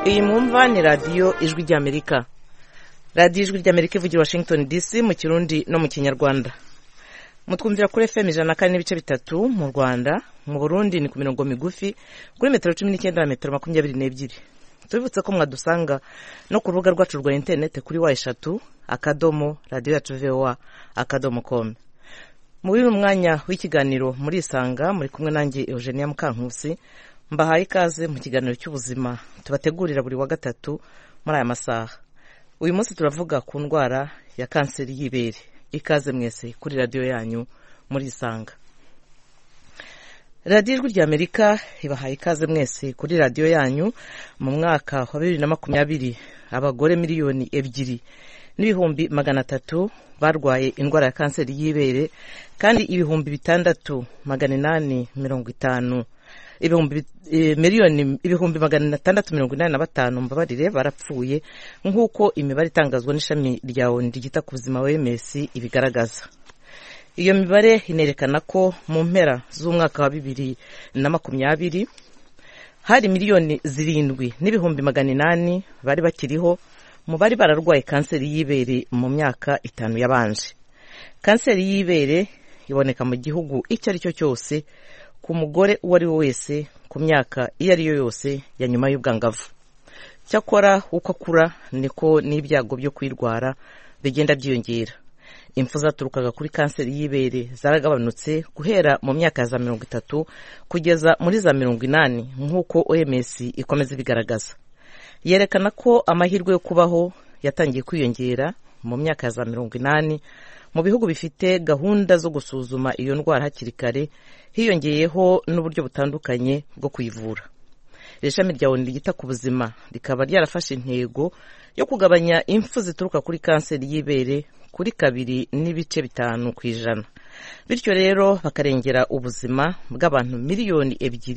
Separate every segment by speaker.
Speaker 1: iyi mwumva ni radiyo ijwi ry'amerika. radiyo ijwi ry'amerika ivugira Washington DC mu kirundi no mu kinyarwanda. mutwumvira kuri FM 104.3 mu Rwanda, mu Burundi ni ku mirongo migufi kuri metero 19 na metero 22. Tubibutse ko mwadusanga no ku rubuga rwacu rwa internet kuri wa3 akadomo radio yacu VOA akadomo com. Muri uyu mwanya w'ikiganiro muri Isanga muri kumwe nanjye Eugenia Mukankusi, mbahaye ikaze mu kiganiro cy'ubuzima tubategurira buri wa gatatu muri aya masaha. Uyu munsi turavuga ku ndwara ya kanseri y'ibere. Ikaze mwese kuri radio yanyu muri Isanga. Radio Ijwi ry'Amerika ibahaye ikaze mwese kuri radio yanyu. Mu mwaka wa 2020 abagore miliyoni 2,300,000 barwaye indwara ya kanseri y'ibere, kandi ibihumbi 6,850 ibihumbi 685 mbabarire barapfuye, nk'uko imibare itangazwa n'ishami rya ONU ryita ku buzima OMS ibigaragaza. Iyo mibare inerekana ko mu mpera z'umwaka wa 2020 hari miliyoni 7,800,000 bari bakiriho mu bari bararwaye kanseri y'ibere mu myaka 5 yabanje. Kanseri y'ibere iboneka mu gihugu icyo ari cyo cyose ku mugore uwo ari we wese ku myaka iyo ari yo yose ya nyuma y'ubwangavu. Cyakora uko akura niko n'ibyago byo kwirwara bigenda byiyongera. Impfu zaturukaga kuri kanseri y'ibere zaragabanutse guhera mu myaka ya 30 kugeza muri za 80, nk'uko OMS ikomeza bigaragaza. Yerekana ko amahirwe yo kubaho yatangiye kwiyongera mu myaka ya 80 mu bihugu bifite gahunda zo gusuzuma iyo ndwara hakiri kare, hiyongeyeho n'uburyo butandukanye bwo kuyivura. Ishami rya ONU ryita ku buzima rikaba ryarafashe intego yo kugabanya impfu zituruka kuri kanseri y'ibere kuri 2.5%. Bityo rero bakarengera ubuzima bw'abantu miliyoni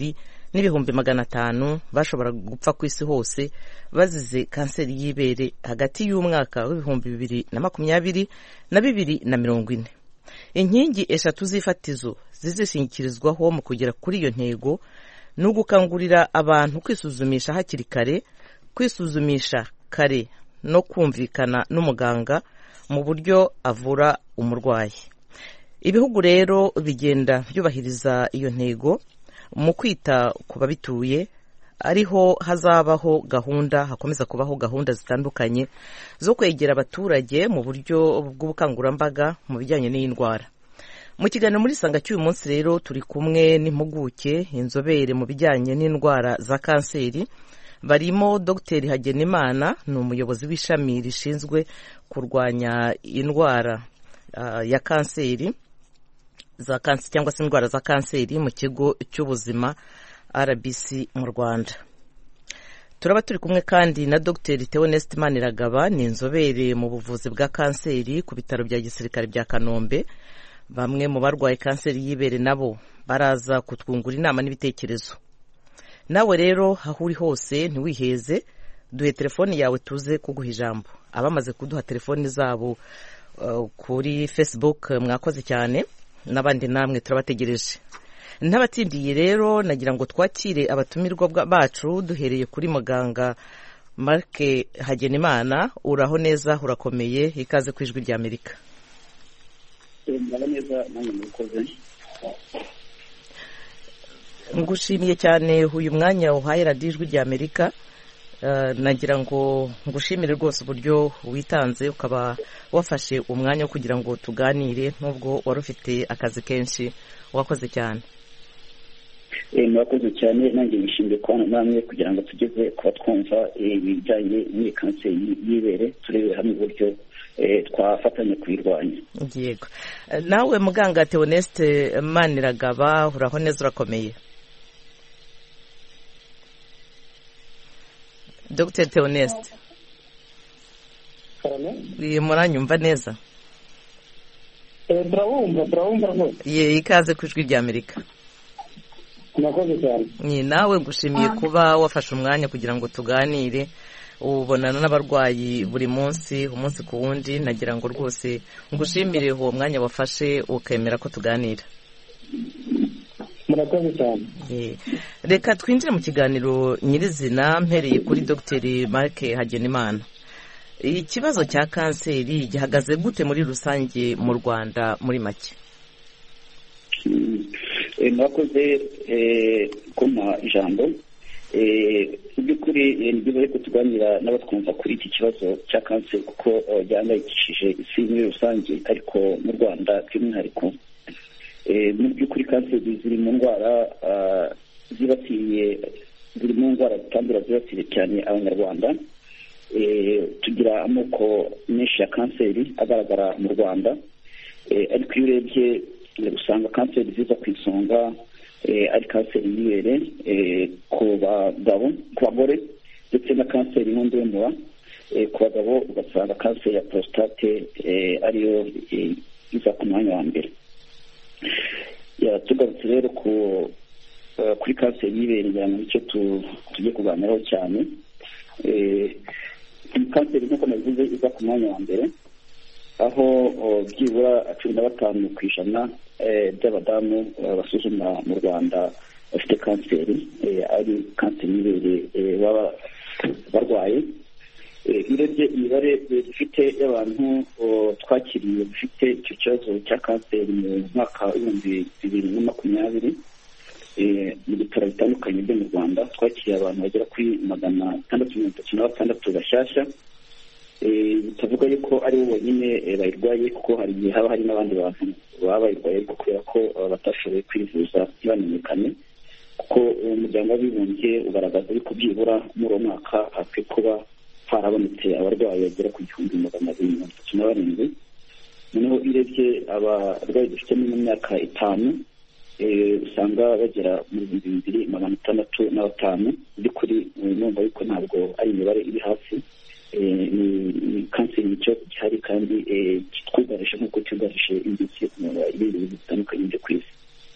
Speaker 1: 2,500,000 bashobora gupfa ku isi hose bazize kanseri y'ibere hagati y'umwaka wa 2020 na 2040. Inkingi eshatu z'ifatizo zizishingikirizwaho mu kugera kuri iyo ntego ni ugukangurira abantu kwisuzumisha hakiri kare, kwisuzumisha kare no kumvikana n'umuganga mu buryo avura umurwayi. Ibihugu rero bigenda byubahiriza iyo ntego mu kwita ku babituye, ariho hakomeza kubaho gahunda zitandukanye zo kwegera abaturage mu buryo bw'ubukangurambaga mu bijyanye n'indwara. Mu kiganiro muri Isanga cy'uyu munsi rero turi kumwe n'impuguke, inzobere mu bijyanye n'indwara za kanseri. Barimo Dr. Hagenimana, ni umuyobozi w'ishami rishinzwe kurwanya indwara ya kanseri cyangwa se indwara za kanseri mu kigo cy'ubuzima RBC mu Rwanda. Turaba turi kumwe kandi na Dr. Theoneste Maniragaba, ni inzobere mu buvuzi bwa kanseri ku bitaro bya gisirikare bya Kanombe. Bamwe mu barwaye kanseri y'ibere nabo baraza kutwungura inama n'ibitekerezo. Nawe rero aho uri hose ntiwiheze, duhe telefoni yawe tuze kuguha ijambo. Abamaze kuduha telefoni zabo kuri Facebook mwakoze cyane, n'abandi namwe turabategereje. Ntabatindiye rero nagira ngo twakire abatumirwa bacu, duhereye kuri muganga Mark Hagenimana. Uraho neza, urakomeye, ikaze ku Ijwi ry'Amerika. Ngushimiye cyane uyu mwanya uhaye Radio Ijwi ry'Amerika. Nagira ngo ngushimire rwose uburyo witanze ukaba wafashe umwanya kugira ngo tuganire, nubwo wari ufite akazi kenshi. Wakoze cyane.
Speaker 2: Mwakoze cyane, nanjye nishimiye kubana namwe kugira ngo tugeze kuba twumva ibijyanye n'iyi kanseri y'ibere, turebe hamwe uburyo twafatanya kuyirwanya.
Speaker 1: Yego. Nawe muganga Theoneste Maniragaba, uraho neza, urakomeye? Dr. Theoneste. Muranyumva neza?
Speaker 3: Turabumva rwose.
Speaker 1: Ikaze ku Ijwi ry'Amerika.
Speaker 3: Mwakoze cyane.
Speaker 1: Nawe ngushimiye kuba wafashe umwanya kugira ngo tuganire. Ubonana n'abarwayi buri munsi, umunsi ku wundi. Nagira ngo rwose ngushimire uwo mwanya wafashe ukemera ko tuganira.
Speaker 3: murakoze cyane.
Speaker 1: Reka twinjire mu kiganiro nyirizina mpereye kuri Dr Marc Hagenimana. Ikibazo cya kanseri gihagaze gute muri rusange mu Rwanda muri make?
Speaker 2: Murakoze kuma ijambo. By'ukuri ni byiza ariko tuganira n'abatwumva kuri iki kibazo cya kanseri kuko gihangayikishije isi muri rusange, ariko mu Rwanda by'umwihariko. Mu by'ukuri kanseri ziri mu ndwara ziri mu ndwara zitandura zibasiye cyane Abanyarwanda. Tugira amoko menshi ya kanseri agaragara mu Rwanda, ariko iyo urebye usanga kanseri ziza ku isonga ari kanseri y'ibere ku bagabo, ku bagore, ndetse na kanseri y'inkondo y'umura. Ku bagabo ugasanga kanseri ya prostate ariyo iza ku mwanya wa mbere. Tugarutse rero kuri kanseri y'ibere ngira ngo nicyo tugiye kuganiraho cyane. Kanseri nk'uko nabivuze iza ku mwanya wa mbere, aho byibura 15% by'abadamu basuzumwa mu Rwanda bafite kanseri, ari kanseri y'ibere baba barwaye. Urebye imibare dufite y'abantu twakiriye bafite icyo kibazo cya kanseri mu mwaka w'2020 mu bitaro bitandukanye byo mu Rwanda, twakiriye abantu bagera kuri 636 bashyashya. Bitavuga yuko ari bo bonyine bayirwaye, kuko hari igihe haba hari n'abandi bantu baba bayirwaye ariko kubera ko batashoboye kwivuza ntibamenyekane, kuko umuryango w'abibumbye ugaragaza yuko byibura muri uwo mwaka hakwiye kuba harabonetse abarwayi bagera ku 237. Noneho urebye abarwayi dufite mu myaka 5 usanga bagera mu 2605. by'ukuri numva yuko ntabwo ari imibare iri hasi. Ni kanseri nicyo gihari kandi kitwugarije nk'uko cyugarije ibindi bitandukanye byo ku isi.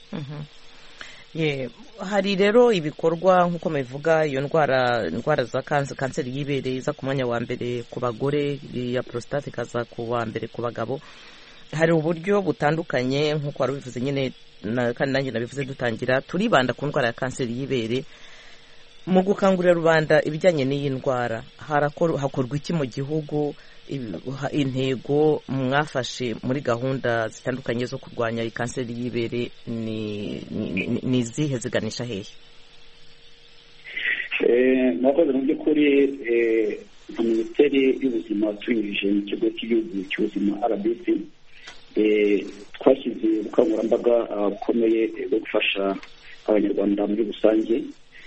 Speaker 1: Hari rero ibikorwa nk'uko mubivuga, iyo ndwara za kanseri y'ibere iza ku mwanya wa mbere ku bagore, ya prostate ikaza ku wa mbere ku bagabo. Hari uburyo butandukanye nk'uko wari ubivuze nyine, kandi nanjye nabivuze dutangira, turibanda ku ndwara ya kanseri y'ibere. Mu gukangurira rubanda ibijyanye n'iyi ndwara hakorwa iki mu gihugu? Intego mwafashe muri gahunda zitandukanye zo kurwanya iyi kanseri y'ibere ni izihe, ziganisha hehe?
Speaker 2: Murakoze. Mu by'ukuri Minisiteri y'Ubuzima tunyujije mu kigo cy'igihugu cy'ubuzima RBC twashyize ubukangurambaga bukomeye bwo gufasha Abanyarwanda muri rusange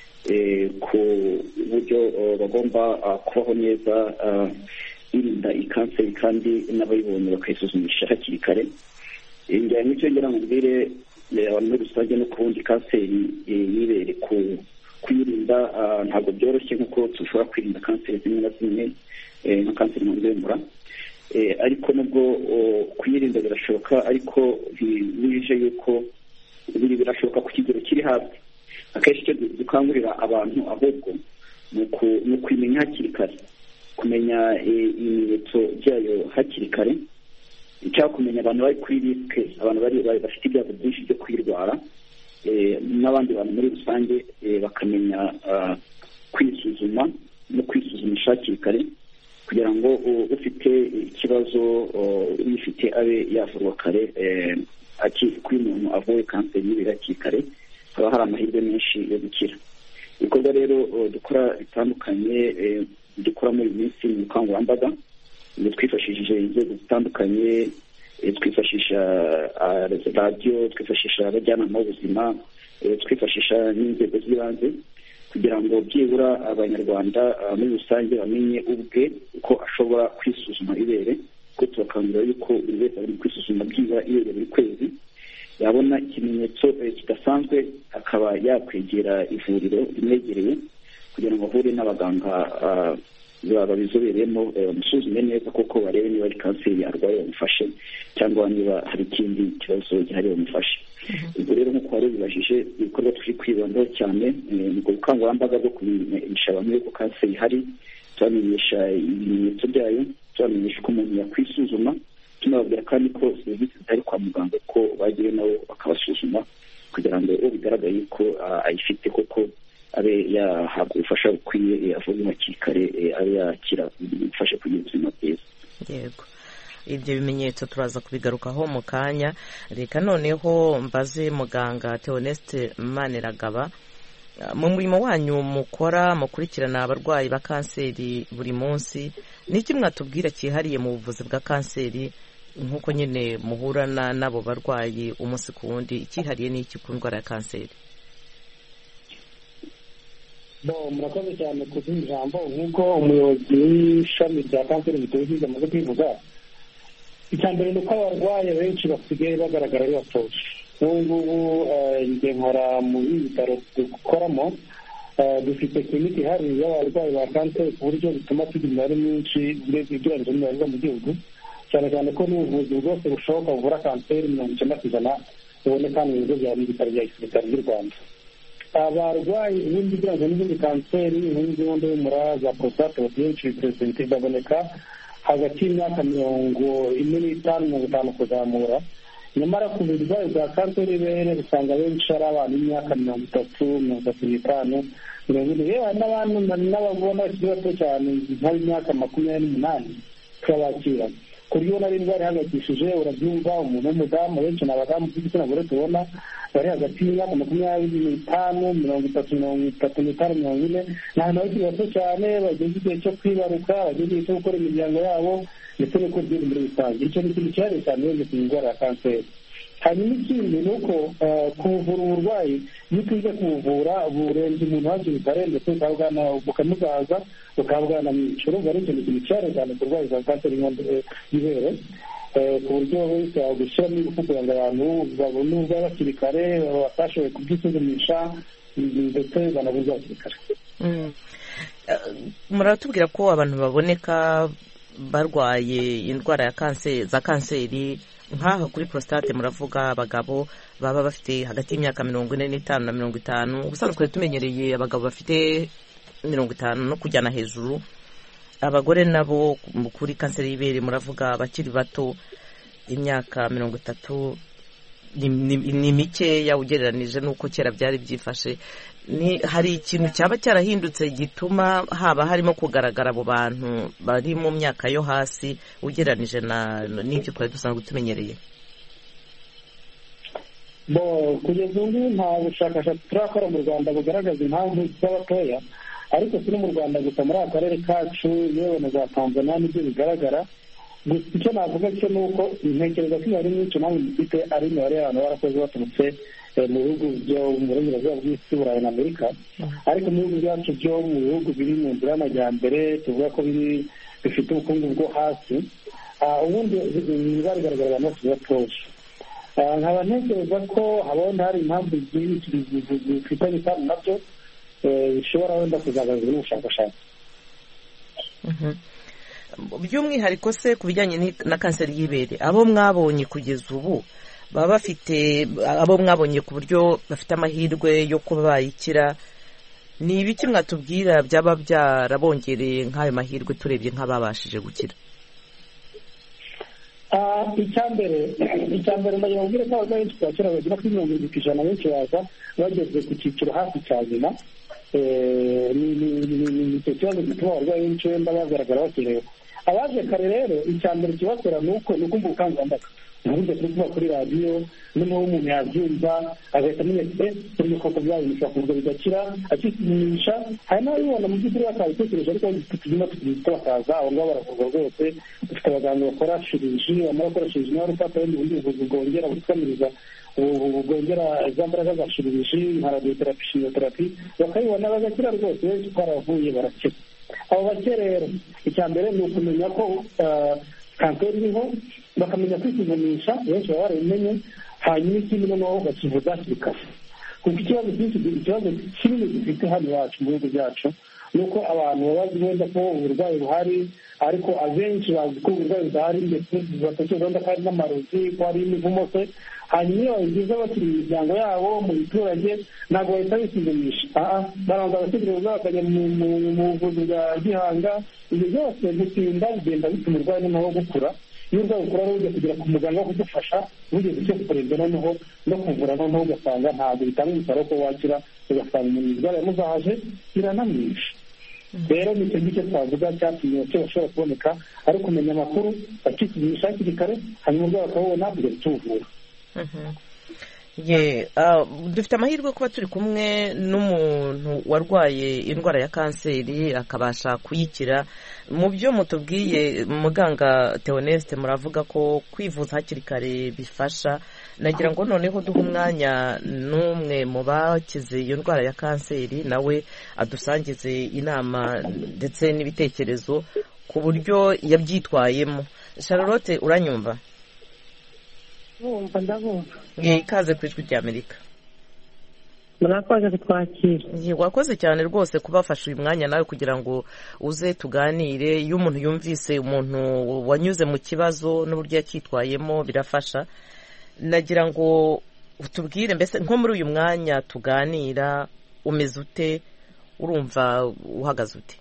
Speaker 2: ku buryo bagomba kubaho neza birinda iyi kanseri, kandi n'abayibonye bakayisuzumisha hakiri kare. Njyana n'icyo ngira ngo mbere abantu muri rusange no kubundi kanseri y'ibere kuyirinda ntabwo byoroshye nk'uko dushobora kwirinda kanseri zimwe na zimwe nka kanseri y'inkondo y'umura, ariko nubwo kuyirinda birashoboka, ariko ntibije yuko birashoboka ku kigero kiri hasi. Akenshi icyo dukangurira abantu ahubwo ni ukwimenya hakiri kare, kumenya ibimenyetso byayo hakiri kare, cyangwa kumenya abantu bari kuri risike, abantu bafite ibyago byinshi byo kwirwara, n'abandi bantu muri rusange bakamenya kwisuzuma no kwisuzumisha hakiri kare, kugira ngo ufite ikibazo uyifite abe yavurwa kare. Kuri umuntu avuye kanseri y'ibere hakiri kare haba hari amahirwe menshi yo gukira. Ibikorwa rero dukora bitandukanye dukora muri iyi minsi mu bukangurambaga, twifashishije inzego zitandukanye, twifashisha radiyo, twifashisha abajyanama b'ubuzima, twifashisha n'inzego z'ibanze, kugira ngo byibura Abanyarwanda muri rusange bamenye ubwe uko ashobora kwisuzuma ibere, kuko tubakangurira yuko buri wese ari kwisuzuma byibura ibere buri kwezi. Yabona ikimenyetso kidasanzwe akaba yakwegera ivuriro rimwegereye kugira ngo ahure n'abaganga babizobereyemo, bamusuzume neza kuko barebe niba ari kanseri arwaye bamufashe, cyangwa niba hari ikindi kibazo gihari bamufashe. Ubwo rero nk'uko wari ubibajije, ibikorwa turi kwibandaho cyane ni ubukangurambaga bwo kumenyesha abantu yuko kanseri ihari, tubamenyesha ibimenyetso byayo, tubamenyesha uko umuntu yakwisuzuma, tunababwira kandi ko serivisi zitari kwa muganga ko bagiye nabo bakabasuzuma, kugira ngo uwo bigaragaye
Speaker 1: yego, ibyo bimenyetso turaza kubigarukaho mu kanya. Reka noneho mbaze muganga Theoneste Maniragaba, mu murimo wanyu mukora mukurikirana abarwayi ba kanseri buri munsi, n'iki mwatubwira cyihariye mu buvuzi bwa kanseri nk'uko nyine muhurana n'abo barwayi umunsi ku wundi, icyihariye n'iki ku ndwara ya kanseri?
Speaker 3: murakoze cyane ku ijambo. nk'uko umuyobozi w'ishami rya kanseri mu gihugu amaze kwivuga, icya mbere ni uko abarwayi benshi basigaye bagaragara ari batoshye. n'ubu ngubu njye nkora mu bitaro dukoramo, dufite kiliniki ihari y'abarwayi ba kanseri ku buryo bituma tugira imibare myinshi ugereranyije n'imibare mu gihugu, cyane cyane ko n'ubuvuzi bwose bushoboka buvura kanseri 90% buboneka mu bigo bya bitaro bya gisirikare by'u Rwanda. Abarwayi ubundi ugereranyije n'izindi kanseri nk'inkondo y'umura, za prostate, benshi perezida baboneka hagati y'imyaka 45 kuzamura. nyamara ku burwayi bwa kanseri y'ibere usanga benshi ari abantu b'imyaka 30, 35, 40, yewe n'ababona bakiri bato cyane nk'imyaka 28 twabakira. ku buryo nari indwara ihangayikishije, urabyumva, umuntu w'umudamu, benshi ni abadamu b'igitsina gore tubona bari hagati y'imyaka 25, 30, 35, 40, ni ahantu bakiri bato cyane bageze igihe cyo kwibaruka, bageze igihe cyo gukora imiryango yabo ndetse no kurya muri rusange. icyo ni ikintu cyane cyane wenda ku ndwara ya kanseri. hanyuma ikindi ni uko kuvura uburwayi, iyo tuje kuvura burenze umuntu hakiri kare ndetse bukamugaza bukaba bwanamwica. urumva ari ikintu cyane cyane ku burwayi bwa kanseri y'ibere, ku buryo wese gushyiramo ingufu kugira ngo abantu babone uburwayi hakiri kare, batashoboye kubyisuzumisha ndetse banabuze hakiri kare.
Speaker 1: muratubwira ko abantu baboneka barwaye indwara ya kanseri za kanseri nk'aha kuri prostate, muravuga abagabo baba bafite hagati y'imyaka 45 na 50. ubusanzwe tumenyereye abagabo bafite 50 no kujyana hejuru. abagore nabo kuri kanseri y'ibere muravuga bakiri bato, imyaka 30 ni mikeya ugereranije n'uko kera byari byifashe. hari ikintu cyaba cyarahindutse gituma haba harimo kugaragara abo bantu bari mu myaka yo hasi ugereranije n'ibyo twari dusanzwe tumenyereye?
Speaker 3: kugeza ubu nta bushakashatsi turakora mu Rwanda bugaragaza impamvu z'abatoya, ariko si no mu Rwanda gusa, muri aka karere kacu yewe na za Tanzania nibyo bigaragara. gusa icyo navuga cyo ni uko intekerezo ko imibare myinshi nawe mufite ari imibare y'abantu barakoze baturutse mu bihugu byo mu burengerazuba bw'isi, Burayi na Amerika. ariko mu bihugu byacu byo mu bihugu biri mu nzira y'amajyambere tuvuga ko bifite ubukungu bwo hasi, ubundi imibare igaragara abantu bose batoshye. nkaba ntekereza ko habona hari impamvu zifitanye isano nabyo bishobora wenda kuzagaragazwa n'ubushakashatsi.
Speaker 1: by'umwihariko se ku bijyanye na kanseri y'ibere, abo mwabonye kugeza ubu baba bafite, abo mwabonye ku buryo bafite amahirwe yo kuba bayikira, ni ibiki mwatubwira byaba byarabongereye nk'ayo mahirwe turebye nk'ababashije gukira?
Speaker 3: icyambere ndagira ngo ko abarwayi benshi twakira bagera kuri 70% benshi baza bageze ku cyiciro hafi cya nyuma. ni icyo kibazo gituma abarwayi benshi wenda bagaragara bakerewe. abaje kare rero icyambere kibakora ni ukumva ubukangurambaga, ntabwo turi kuba kuri radiyo, noneho umuntu yabyumva agahita amenya turi koko byabinisha ku buryo bidakira, akisuzumisha. hari n'ababibona mu by'ukuri bakabitekereje, ariko tuguma tukita bakaza aho ngaho baravurwa rwose. dufite abaganga bakora shiriji, bamara gukora shiriji nawe rufata ubundi buvuzi bwongera gukamiriza bwongera za mbaraga za shiriji nka radioterapi, chimioterapi, bakabibona bagakira rwose. benshi twaravuye barakira. abo bake rero icya mbere ni ukumenya ko kanseri iriho, bakamenya kwisuzumisha, benshi baba barabimenye. hanyuma ikindi noneho bakivuza hakiri kare, kuko ikibazo kinini dufite hano iwacu mu bihugu byacu ni uko abantu babazi wenda ko uburwayi buhari, ariko abenshi bazi ko uburwayi budahari ndetse batekereza wenda ko hari n'amarozi, ko hari imivumo se. hanyuma iyo babigize bakiri mu miryango yabo mu biturage ntabwo bahita bisuzumisha, baranza bagategereza bakajya mu buvuzi bwa gihanga. ibyo byose gutinda bigenda bituma urwayi noneho gukura. iyo urwaye ukura rero ujya kugera ku muganga wo kugufasha, ugeze icyo kukurinda noneho no kuvura, noneho ugasanga ntabwo bitanga umusaruro ko wakira, ugasanga umuntu indwara yamuzahaje iranamwisha. rero ni icyo ngicyo twavuga cyatumye bashobora kuboneka ari kumenya amakuru bakisuzumisha hakiri kare hanyuma ubwo bakabona kujya kutuvura.
Speaker 1: Dufite amahirwe kuba turi kumwe n'umuntu warwaye indwara ya kanseri akabasha kuyikira. Mu byo mutubwiye muganga Theoneste muravuga ko kwivuza hakiri kare bifasha. Nagira ngo noneho duhe umwanya n'umwe mu bakize iyo ndwara ya kanseri nawe adusangize inama ndetse n'ibitekerezo ku buryo yabyitwayemo. Charlotte uranyumva?
Speaker 4: Ndabumva.
Speaker 1: Ikaze ku ijwi ry'Amerika.
Speaker 4: Murakoze kutwakira.
Speaker 1: Wakoze cyane rwose kubafasha uyu mwanya nawe kugira ngo uze tuganire. Iyo umuntu yumvise umuntu wanyuze mu kibazo n'uburyo yacyitwayemo birafasha. Nagira ngo utubwire mbese nko muri uyu mwanya tuganira umeze ute, urumva uhagaze ute?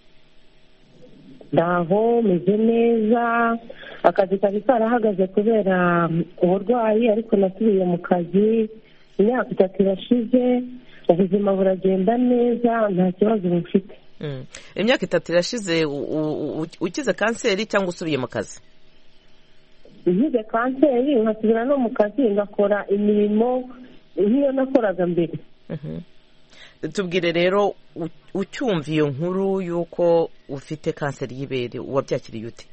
Speaker 4: Ndaho meze neza, akazi kari karahagaze kubera uburwayi ariko nasubiye mu kazi. Imyaka 3 irashize, ubuzima buragenda neza, nta kibazo mfite.
Speaker 1: Imyaka 3 irashize ukize kanseri cyangwa usubiye mu kazi?
Speaker 4: Nkize kanseri nkasubira no mu kazi ngakora imirimo nk'iyo nakoraga mbere.
Speaker 1: Tubwire rero ucyumva iyo nkuru y'uko ufite kanseri y'ibere wabyakiriye ute?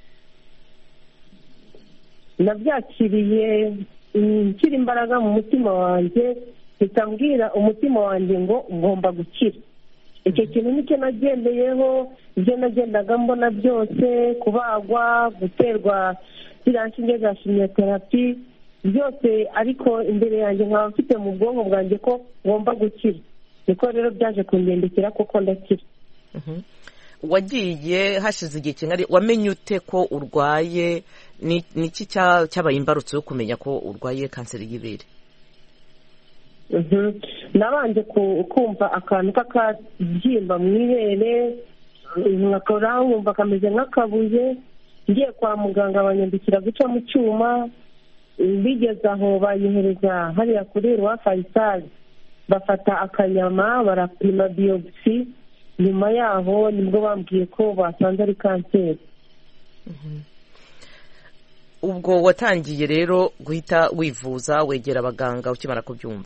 Speaker 4: Nabyakiriye nshyira imbaraga mu mutima wanjye, bitambwira umutima wanjye ngo ngomba gukira. Icyo kintu nicyo nagendeyeho, ibyo nagendaga mbona byose, kubagwa, guterwa ziriya nshinge za chimiothérapie byose, ariko imbere yanjye nkaba mfite mu bwonko bwanjye ko ngomba gukira. Niko rero byaje kungendekera kuko ndakira.
Speaker 1: Wagiye hashize igihe kingana, wamenye ute ko urwaye? Niki cyabaye imbarutso yo kumenya ko urwaye kanseri y'ibere?
Speaker 4: Nabanje kumva akantu k'akabyimba mu ibere, nkakora nkumva kameze nk'akabuye. Ngiye kwa muganga banyandikira guca mu cyuma, bigeze aho banyohereza hariya kuri Roi Faisal, bafata akanyama barapima biopsi. Nyuma yaho nibwo bambwiye ko basanze ari kanseri.
Speaker 1: Ubwo watangiye rero guhita wivuza, wegera abaganga ukimara kubyumva?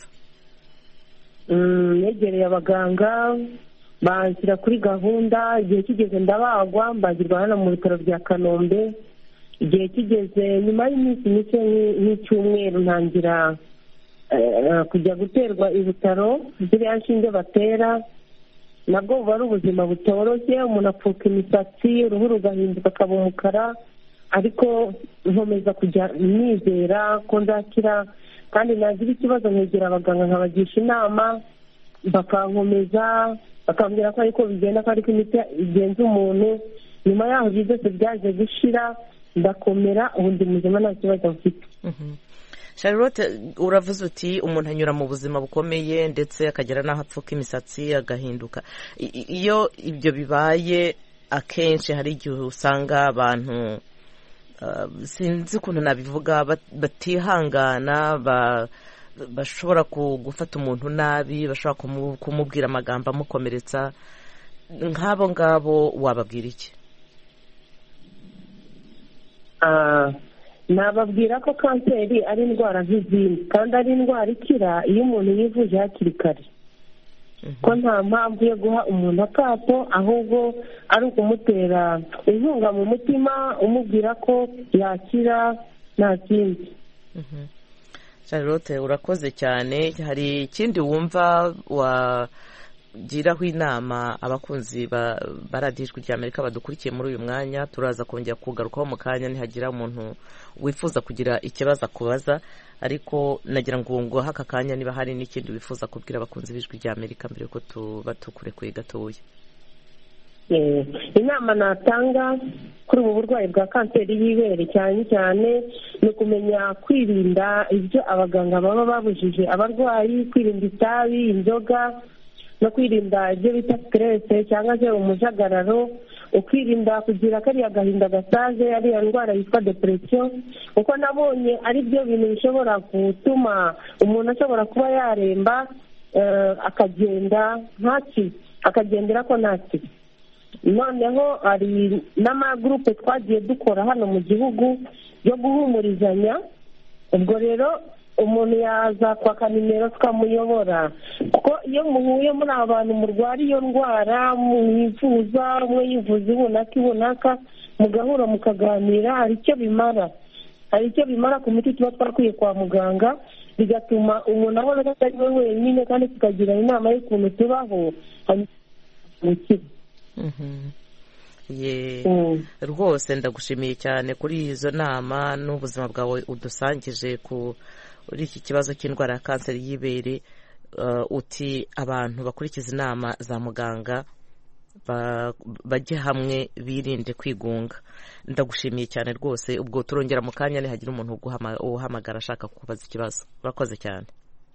Speaker 4: Negereye abaganga, banshyira kuri gahunda. Igihe kigeze ndabagwa, mbagirwa hano mu bitaro bya Kanombe. Igihe kigeze nyuma y'iminsi mike nk'icyumweru ntangira kujya guterwa ibitaro, ziriya nshinge batera. Nabwo buba ari ubuzima butoroshye, umuntu apfuka imisatsi, uruhu rugahinduka akaba umukara, ariko nkomeza kujya nizera ko nzakira. Kandi nagira ikibazo nkegera abaganga nkabagisha inama, bakankomeza, bakambwira ko ariko bigenda, ko ariko imiti igenza umuntu. Nyuma yaho byose byaje gushira, ndakomera, ubu ndi muzima nta kibazo mfite.
Speaker 1: Charlotte, uravuze uti umuntu anyura mu buzima bukomeye ndetse akagera n'aho apfuka imisatsi agahinduka. Iyo ibyo bibaye akenshi hari igihe usanga abantu sinzi ukuntu nabivuga, batihangana, bashobora gufata umuntu nabi, bashobora kumubwira amagambo amukomeretsa. Nk'abo ngabo wababwira iki?
Speaker 4: Nababwira ko kanseri ari indwara nk'izindi, kandi ari indwara ikira iyo umuntu yivuje hakiri kare. Ko nta mpamvu yo guha umuntu akato, ahubwo ari ukumutera inkunga mu mutima, umubwira ko yakira, nta kindi.
Speaker 1: Charlotte, urakoze cyane. Hari ikindi wumva wagiraho inama abakunzi ba radiyo ijwi ry'Amerika badukurikiye muri uyu mwanya? Turaza kongera kugarukaho mu kanya nihagira umuntu wifuza kugira ikibazo akubaza, ariko nagira ngo nguhe aka kanya niba hari n'ikindi wifuza kubwira abakunzi b'ijwi ry'Amerika mbere yuko tuba tukurekuye gatoya.
Speaker 4: Inama natanga kuri ubu burwayi bwa kanseri y'ibere cyane cyane ni ukumenya kwirinda ibyo abaganga baba babujije abarwayi, kwirinda itabi, inzoga, no kwirinda ibyo bita stress cyangwa se umujagararo, ukirinda kugira kariya gahinda gasaze, ariya ndwara yitwa depression, kuko nabonye ari byo bintu bishobora gutuma umuntu ashobora kuba yaremba, akagenda ntaki, akagendera ko ntaki. noneho hari n'amagurupe twagiye dukora hano mu gihugu yo guhumurizanya. ubwo rero umuntu yaza kwaka nimero tukamuyobora, kuko iyo muhuye muri abantu murwara iyo ndwara mwivuza, umwe yivuza ibunaka mugahura mukaganira, hari icyo bimara ku miti tuba twakwiye kwa muganga, bigatuma umuntu abona ko atari we wenyine, kandi tukagira inama y'ukuntu tubaho gukira.
Speaker 1: Rwose ndagushimiye cyane kuri izo nama n'ubuzima bwawe udusangije kuri iki kibazo cy'indwara ya kanseri y'ibere. Uti abantu bakurikiza inama za muganga bajye hamwe birinde kwigunga. Ndagushimiye cyane rwose. Ubwo turongera mu kanya nihagira umuntu uhamagara ashaka kubaza ikibazo. Urakoze cyane.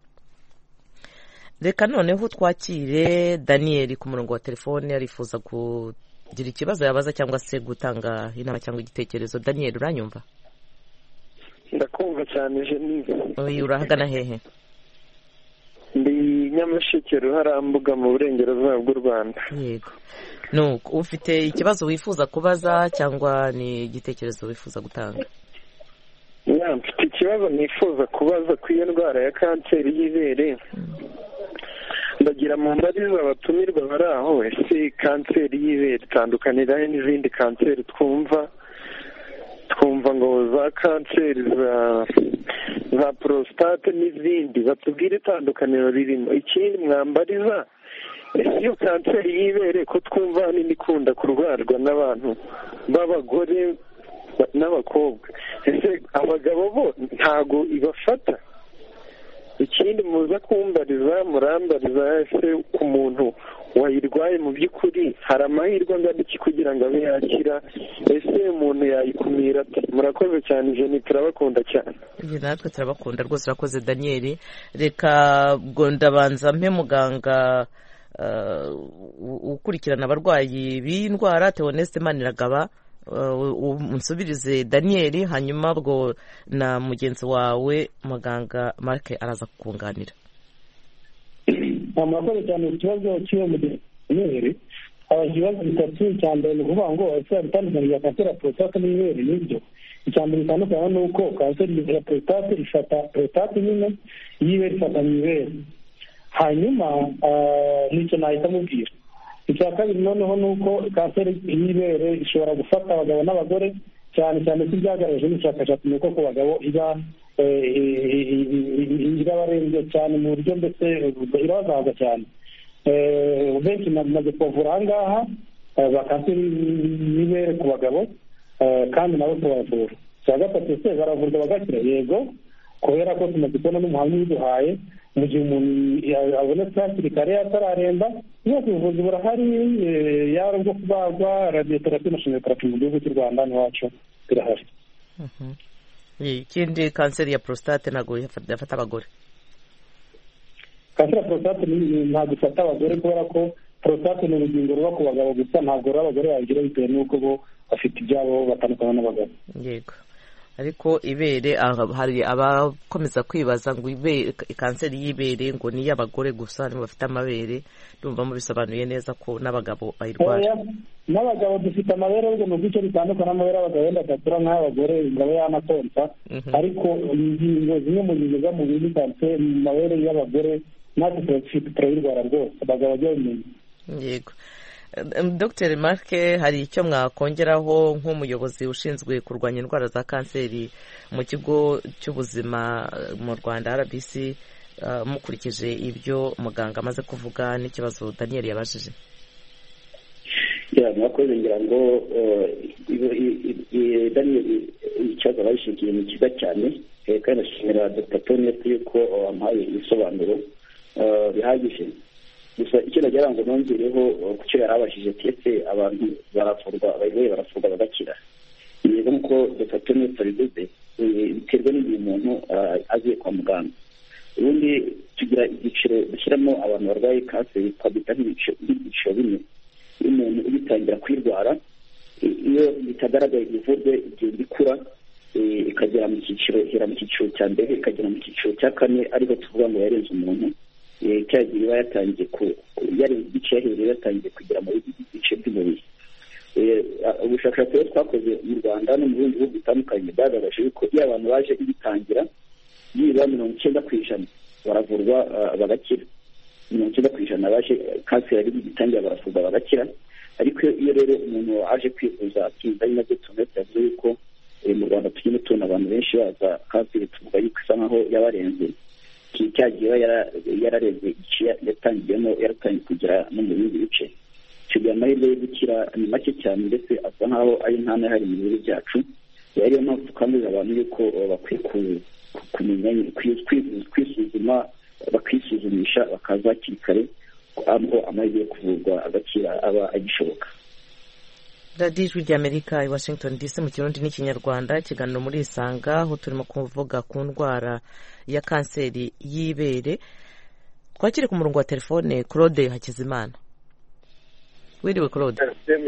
Speaker 1: Reka noneho twakire Daniel ku murongo wa telefone, arifuza kugira ikibazo yabaza cyangwa se gutanga inama cyangwa igitekerezo. Daniel, uranyumva?
Speaker 5: Ndakumva cyane Jenise.
Speaker 1: Urahagana hehe?
Speaker 5: Ndi Nyamasheke Ruharambuga mu burengerazuba bw'u Rwanda.
Speaker 1: Yego. Nuko ufite ikibazo wifuza kubaza cyangwa ni igitekerezo wifuza gutanga?
Speaker 5: Mfite ikibazo nifuza kubaza ku iyo ndwara ya kanseri y'ibere. Ndagira mu mbariza abatumirwa bari aho, ese kanseri y'ibere itandukanira n'izindi kanseri twumva ngo za kanseri za prostate n'izindi, batubwire itandukaniro ririmo. Ikindi mwambariza, ese iyo kanseri y'ibere ko twumva nini ikunda kurwarwa n'abantu b'abagore n'abakobwa, ese abagabo bo ntago ibafata? Ikindi muza kumbariza, murambariza ese ku muntu wayirwaye mu by'ukuri hari amahirwe angana iki kugira ngo abe yakira? Ese umuntu yayikumira ati? Murakoze cyane Jenny, turabakunda cyane.
Speaker 1: Natwe turabakunda rwose. Urakoze Daniel. Reka ubwo ndabanza mpe muganga ukurikirana abarwayi b'indwara Theoneste Maniragaba, unsubirize Daniel, hanyuma bwo na mugenzi wawe muganga Mark araza kukunganira.
Speaker 3: Murakoze cyane. Ikibazo cy'uwo Daniel, ikibazo bitatu. Icya mbere ni ukuvuga ngo ese bitandukanye ya kanseri ya prostate n'ibere. Nibyo, icya mbere bitandukanye ni uko kanseri ya prostate ifata prostate nyine, y'ibere ifata mu ibere. Hanyuma nicyo nahita mubwira. Icya kabiri noneho ni uko kanseri y'ibere ishobora gufata abagabo n'abagore, cyane cyane ko ibyagaragaje n'ubushakashatsi ni uko ku bagabo irabarenze cyane mu buryo mbese irabazahaza cyane. Benshi namaze kubavura aha ngaha ba kanseri y'ibere ku bagabo, kandi nabo tubavura. Icya gatatu, se baravurwa bagakira? Yego, kubera ko tumaze kubona n'umuhamya ubiduhaye. Mu gihe umuntu abonetse hakiri kare atararemba, bwose ubuvuzi burahari, yaba ubwo kubagwa, radiotherapy na chimiothérapie mu gihugu cy'u Rwanda n'iwacu birahari.
Speaker 1: Ikindi, kanseri ya prostate ntabwo yafata abagore?
Speaker 3: Kanseri ya prostate ntabwo ifata abagore, kubera ko prostate ni urugingo ruba ku bagabo gusa, ntabwo rero abagore bagira, bitewe n'uko bo bafite ibyabo batandukana n'abagabo.
Speaker 1: Yego. Ariko ibere hari abakomeza kwibaza ngo kanseri y'ibere ngo ni iy'abagore gusa, nibo bafite amabere. Ndumva mubisobanuye neza ko n'abagabo bayirwara.
Speaker 3: N'abagabo dufite amabere, ahubwo mu bice bitandukanye n'amabere y'abagabo wenda adakura nk'ay'abagore, ingabo yanakonsa, ariko ingingo zimwe mu ngingo z'umubiri kanseri mu mabere y'abagore natwe turayirwara rwose, abagabo bajya bamenya.
Speaker 1: Yego. Dr. Mark, hari icyo mwakongeraho nk'umuyobozi ushinzwe kurwanya indwara za kanseri mu kigo cy'ubuzima mu Rwanda RBC, mukurikije ibyo muganga amaze kuvuga n'ikibazo Daniel yabajije?
Speaker 2: Mwakoze, ngira ngo Daniel ikibazo abashikiye ni cyiza cyane, kandi nashimira Dr. Theoneste yuko wampaye ibisobanuro bihagije. Gusa icyo nagira ngo nongereho ku cyo yari abashije, ese abantu barafurwa bagakira? Yego, nk'uko Dr. Theoneste abivuze, biterwa n'igihe umuntu agiye kwa muganga. Ubundi tugira ibyiciro dushyiramo abantu barwaye kanseri, twabita nk'ibyiciro bine. Iyo umuntu ugitangira kwirwara, iyo bitagaragaye ivurwe igenda ikura, ikagera mu cyiciro cya mbere, ikagera mu cyiciro cya kane, ariko tuvuga ngo yarenze umuntu, cyagiye iba yatangiye yarenze igice yahereye yatangiye kugera mu bice by'umubiri. ubushakashatsi rero twakoze mu Rwanda no mu bindi bihugu bitandukanye bwagaragaje yuko iyo abantu baje bitangira byibura 90% baravurwa bagakira. 90% baje kanseri bigitangira baravurwa bagakira. Ariko iyo rero umuntu aje kwivuza atinda ari nabyo tunavuze yuko mu Rwanda tugenda tubona abantu benshi baza kanseri tuvuga yuko isa nkaho yabarenze. Cyagiye yararenze yatangiyemo yaratangiye kugera no mu bindi bice. Tugira amahirwe yo gukira ni make cyane ndetse asa nkaho ari ntana hari mu bihugu byacu. Rero mpamvu tukangurira abantu yuko bakwiye kumenya kwisuzuma bakisuzumisha bakaza hakiri kare aho amahirwe yo kuvurwa agakira aba agishoboka.
Speaker 1: radiyo ijwi ry'Amerika i Washington DC mu Kirundi n'Ikinyarwanda, ikiganiro muri Isanga aho turimo kuvuga ku ndwara ya kanseri y'ibere. Twakire ku murongo wa telefone Claude Hakizimana. Wiriwe Claude?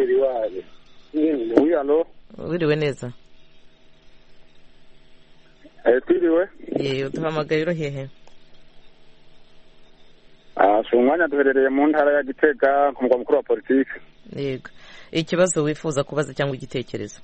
Speaker 1: Wiriwe neza?
Speaker 6: Twiriwe?
Speaker 1: Uduhamagaye uro hehe?
Speaker 6: Si umwanya duherereye mu ntara ya Gitega ku mugwa mukuru wa politiki.
Speaker 1: Yego. Ikibazo wifuza kubaza cyangwa igitekerezo?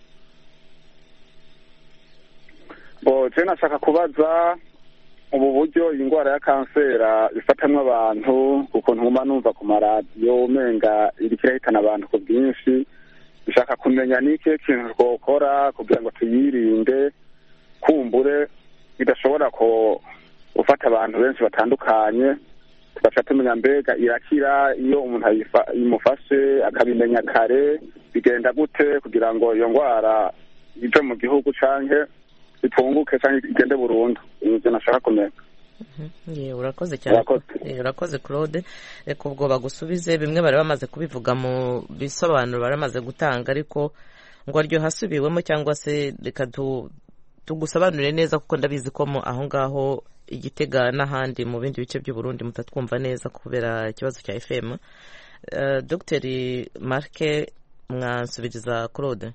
Speaker 6: Je nashaka kubaza ubu buryo iyi ndwara ya kansera ifatamwe abantu kuko ntuma numva ku maradiyo umenga iriko irahitana abantu ku bwinshi. Nshaka kumenya niki kintu twokora kugira ngo tuyirinde kumbure bidashobora gufata abantu benshi batandukanye. Tugaca tumenya mbega irakira iyo umuntu imufashe akabimenya kare bigenda gute kugira ngo iyo ndwara ije mu gihugu canke ipunguke canke igende burundu. Ivyo nashaka kumenya.
Speaker 1: Urakoze cyane. Urakoze Claude. Reka ubwo bagusubize bimwe bari bamaze kubivuga mu bisobanuro bari bamaze gutanga, ariko ngo aryo hasubiwemo cyangwa se reka tugusobanurire neza kuko ndabizi ko aho ngaho Igitega n'ahandi mu bindi bice by'u Burundi mutatwumva neza kubera ikibazo cya FM. Dr. Marke mwansubiriza Claude.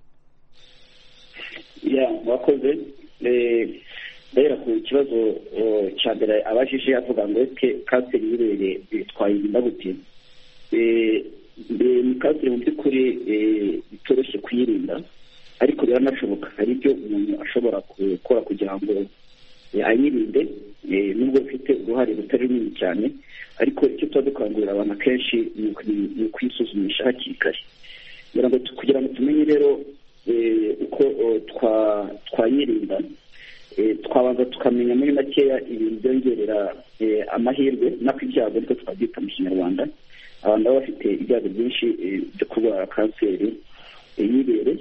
Speaker 2: Wakoze. Rero ku kibazo cya mbere abajije avuga ngo kanseri y'ibere twayirinda gute. Ni kanseri mu by'ukuri bitoroshye kuyirinda, ariko biranashoboka. Hari ibyo umuntu ashobora gukora kugira ngo ayirinde, nubwo bifite uruhare rutari runini cyane, ariko icyo tuba dukangurira abantu akenshi ni kwisuzumisha hakiri kare kugira ngo tumenye rero uko twayirinda. Twabanza tukamenya muri makeya ibintu byongerera amahirwe nako ibyago niko twabyita mu Kinyarwanda. Abantu baba bafite ibyago byinshi byo kurwara kanseri y'ibere.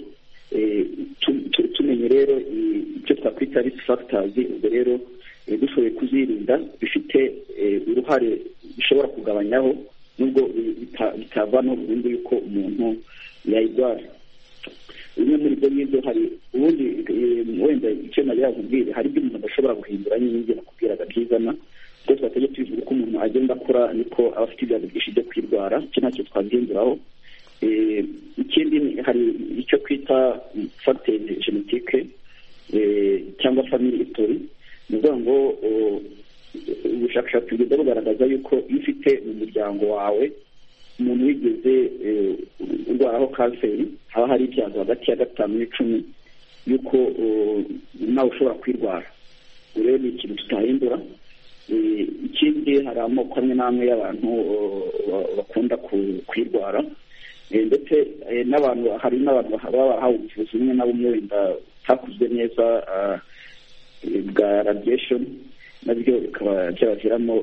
Speaker 2: Tumenye rero icyo twakwita risk factors. Ubwo rero dushoboye kuzirinda bifite uruhare bishobora kugabanyaho nubwo bitavanaho burundu yuko umuntu yayirwara. Bimwe muri ibyo ngibyo hari ubundi wenda icyo nari yakubwira, hari ibyo umuntu adashobora guhindura nyine nakubwiraga byizana ubwo twatajya tubivuga ko umuntu agenda akora niko aba afite ibyago byinshi byo kwirwara. Icyo ntacyo twabyinduraho. Ikindi hari icyo kwita facteur genetique cyangwa family history. Ni ukuvuga ngo ubushakashatsi bugenda bugaragaza yuko iyo ufite mu muryango wawe umuntu wigeze urwaraho kanseri, haba hari ibyago hagati ya 5 n'10 yuko nawe ushobora kwirwara. Rero ni ikintu tutahindura. Ikindi hari amoko amwe n'amwe y'abantu bakunda kwirwara, ndetse hari n'abantu baba barahawe ubuvuzi bumwe na bumwe wenda butakozwe neza bwa radiation, nabyo bikaba byabaviramo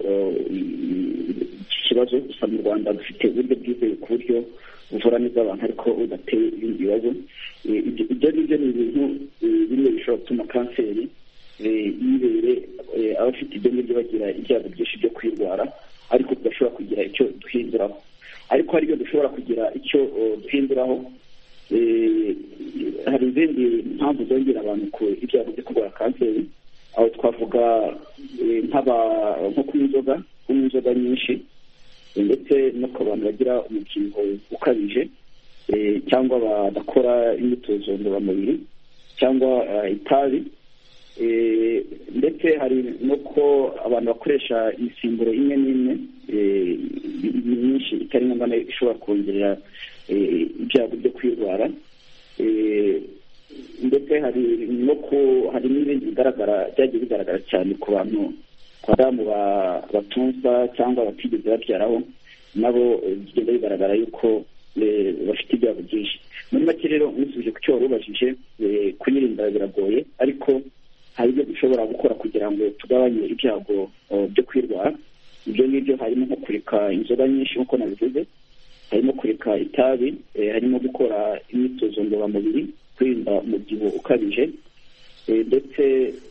Speaker 2: iki kibazo. Gusa mu Rwanda dufite uburyo bwizewe ku buryo buvura neza abantu ariko udateye ibindi bibazo. Ibyo ngibyo ni ibintu bimwe bishobora gutuma kanseri y'ibere abafite ibyo ngibyo bagira ibyago byinshi byo kwirwara, ariko tudashobora kugira icyo duhinduraho. Ariko hari ibyo dushobora kugira icyo duhinduraho. Hari izindi mpamvu zongera abantu ku ibyago byo kurwara kanseri. Aho twavuga nko kunywa inzoga nyinshi, ndetse no ku bantu bagira umubyibuho ukabije, cyangwa badakora imyitozo ngororamubiri, cyangwa itabi, ndetse hari no ko abantu bakoresha imisimburo imwe n'imwe myinshi itari ngombwa ishobora kongerera ibyago byo kwirwara. ndetse hari n'ibindi byagiye bigaragara cyane ku bantu abadamu batunza cyangwa batigeze babyaraho nabo bigenda bigaragara yuko bafite ibyago byinshi. Muri make rero umusubije ku cyo wari ubajije, kuyirinda biragoye, ariko hari ibyo dushobora gukora kugira ngo tugabanye ibyago byo kwirwara. Ibyo ngibyo harimo nko kureka inzoga nyinshi nk'uko nabivuze, harimo kureka itabi, harimo gukora imyitozo ngororamubiri, kwirinda umubyibuho ukabije, ndetse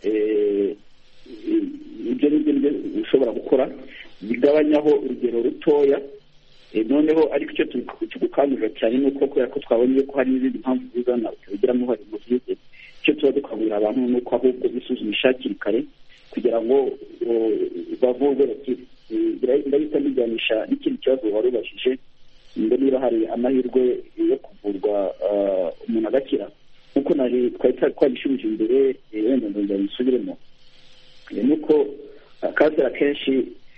Speaker 2: ibyo ngibyo ushobora gukora bigabanyaho urugero rutoya. Noneho ariko icyo tugukangurira cyane ni uko kubera ko twabonye ko hari n'izindi mpamvu zizana ukabigiramo uruhare mu byize, icyo tuba dukangurira abantu ni uko ahubwo bisuzumisha hakiri kare kugira ngo bavurwe bakire. Ndahita mbijyanisha n'ikindi kibazo wari ubajije, ngo niba hari amahirwe yo kuvurwa umuntu agakira. nk'uko twari twabishubije imbere, wenda ndongera bisubiremo, ni uko kanseri akenshi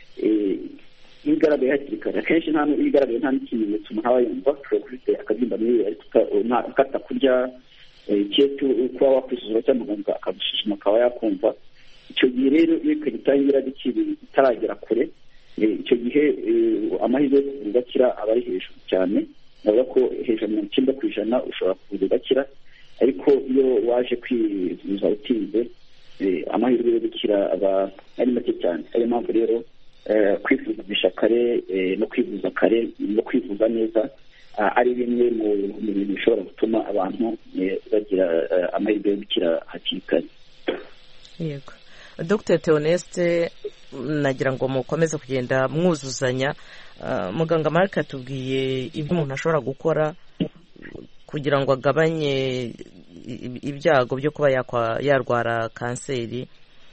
Speaker 2: iyo igaragaye hakiri kare, akenshi iyo igaragaye nta n'ikimenyetso umuntu aba yumva, ushobora kubifite akabyimba muri ariko katakurya cyetse kuba wakwisuzuma cyangwa muganga akagusuzuma akaba yakumva. Icyo gihe rero iyo ikagitangira bikiri itaragera kure, icyo gihe amahirwe yo kuvura ugakira aba ari hejuru cyane. navuga ko hejuru ya 90% ushobora kuvura ugakira, ariko iyo waje kwivuza utinze amahirwe yo gukira aba ari make cyane. ariyo mpamvu rero kwivuza kare no kwivuza kare no kwivuza neza ari bimwe mu bintu bishobora gutuma abantu bagira amahirwe yo gukira hakiri kare.
Speaker 1: Yego, Dr. Theoneste, nagira ngo mukomeze kugenda mwuzuzanya. Muganga Mark atubwiye ibyo umuntu ashobora gukora kugira ngo agabanye ibyago byo kuba yarwara kanseri,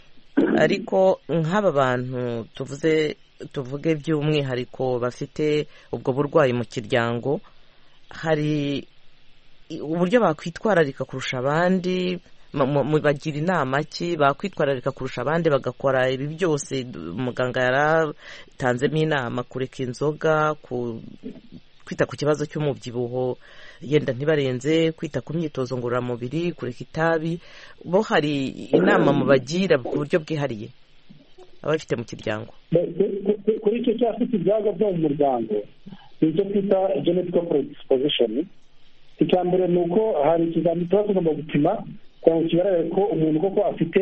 Speaker 1: ariko nk'aba bantu tuvuge by'umwihariko bafite ubwo burwayi mu kiryango, hari uburyo bakwitwararika kurusha abandi? Mubagira inama ki bakwitwararika kurusha abandi bagakora ibi byose muganga yaratanzemo inama? Kureka inzoga, kwita ku kibazo cy'umubyibuho yenda ntibarenze, kwita ku myitozo ngororamubiri, kureka itabi. Bo hari inama mubagira ku buryo bwihariye abafite mu kiryango?
Speaker 3: Kuri icyo cyafite ibyago byo mu muryango, icyo twita genetic predisposition, icya mbere ni uko hari ikizamini tuba tugomba gupima kugira ngo kigaragare ko umuntu koko afite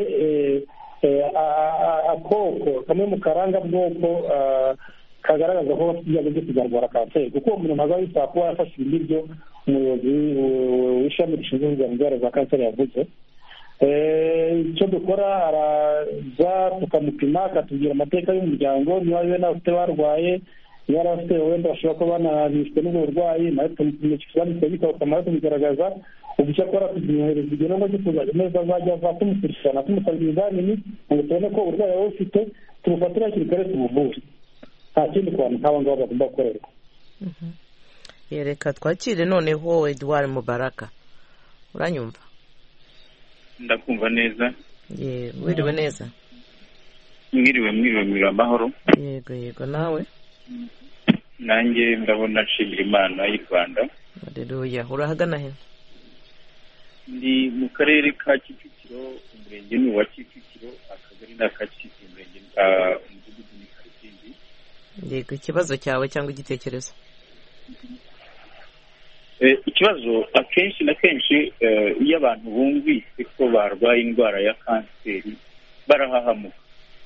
Speaker 3: akoko kamwe mu karangabwoko kagaragaza ko bafite ibyago byo kuzarwara kanseri, kuko uwo muntu ntabwo bisaba kuba yafashe ibiryo umuyobozi w'ishami rishinzwe kurwanya indwara za kanseri yavuze. Icyo dukora, araza tukamupima akatubwira amateka y'umuryango, niba we nawe ufite barwaye, niba yari afite wenda bashobora kuba banabishwe n'ubwo burwayi, nawe tumupima ikizamini tukamara tubigaragaza. Ubu icyo akora tugihereza igihe ngo tuzaza neza azajya ava tumukurikirana tumusaba ibizamini ngo tubone ko uburwayi yaba ufite, tumufatire hakiri kare tumuvure. Nta kindi ku bantu nk'abo ngabo bagomba gukorerwa.
Speaker 1: Reka twakire noneho Edouard Mubaraka. Uranyumva?
Speaker 7: Ndakumva neza.
Speaker 1: Wiriwe neza?
Speaker 7: Mwiriwe amahoro.
Speaker 1: Yego, nawe?
Speaker 7: Nanjye ndabona nshimira Imana y'u Rwanda.
Speaker 1: Haleluya. Urahagana he?
Speaker 7: Ndi mu karere ka Kicukiro, umurenge ni wa Kicukiro, akagari na ka Kicukiro, umurenge umudugudu ni Karusimbi.
Speaker 1: Yego, ikibazo cyawe cyangwa igitekerezo?
Speaker 7: Ikibazo akenshi na kenshi iyo abantu bumvise ko barwaye indwara ya kanseri barahahamuka,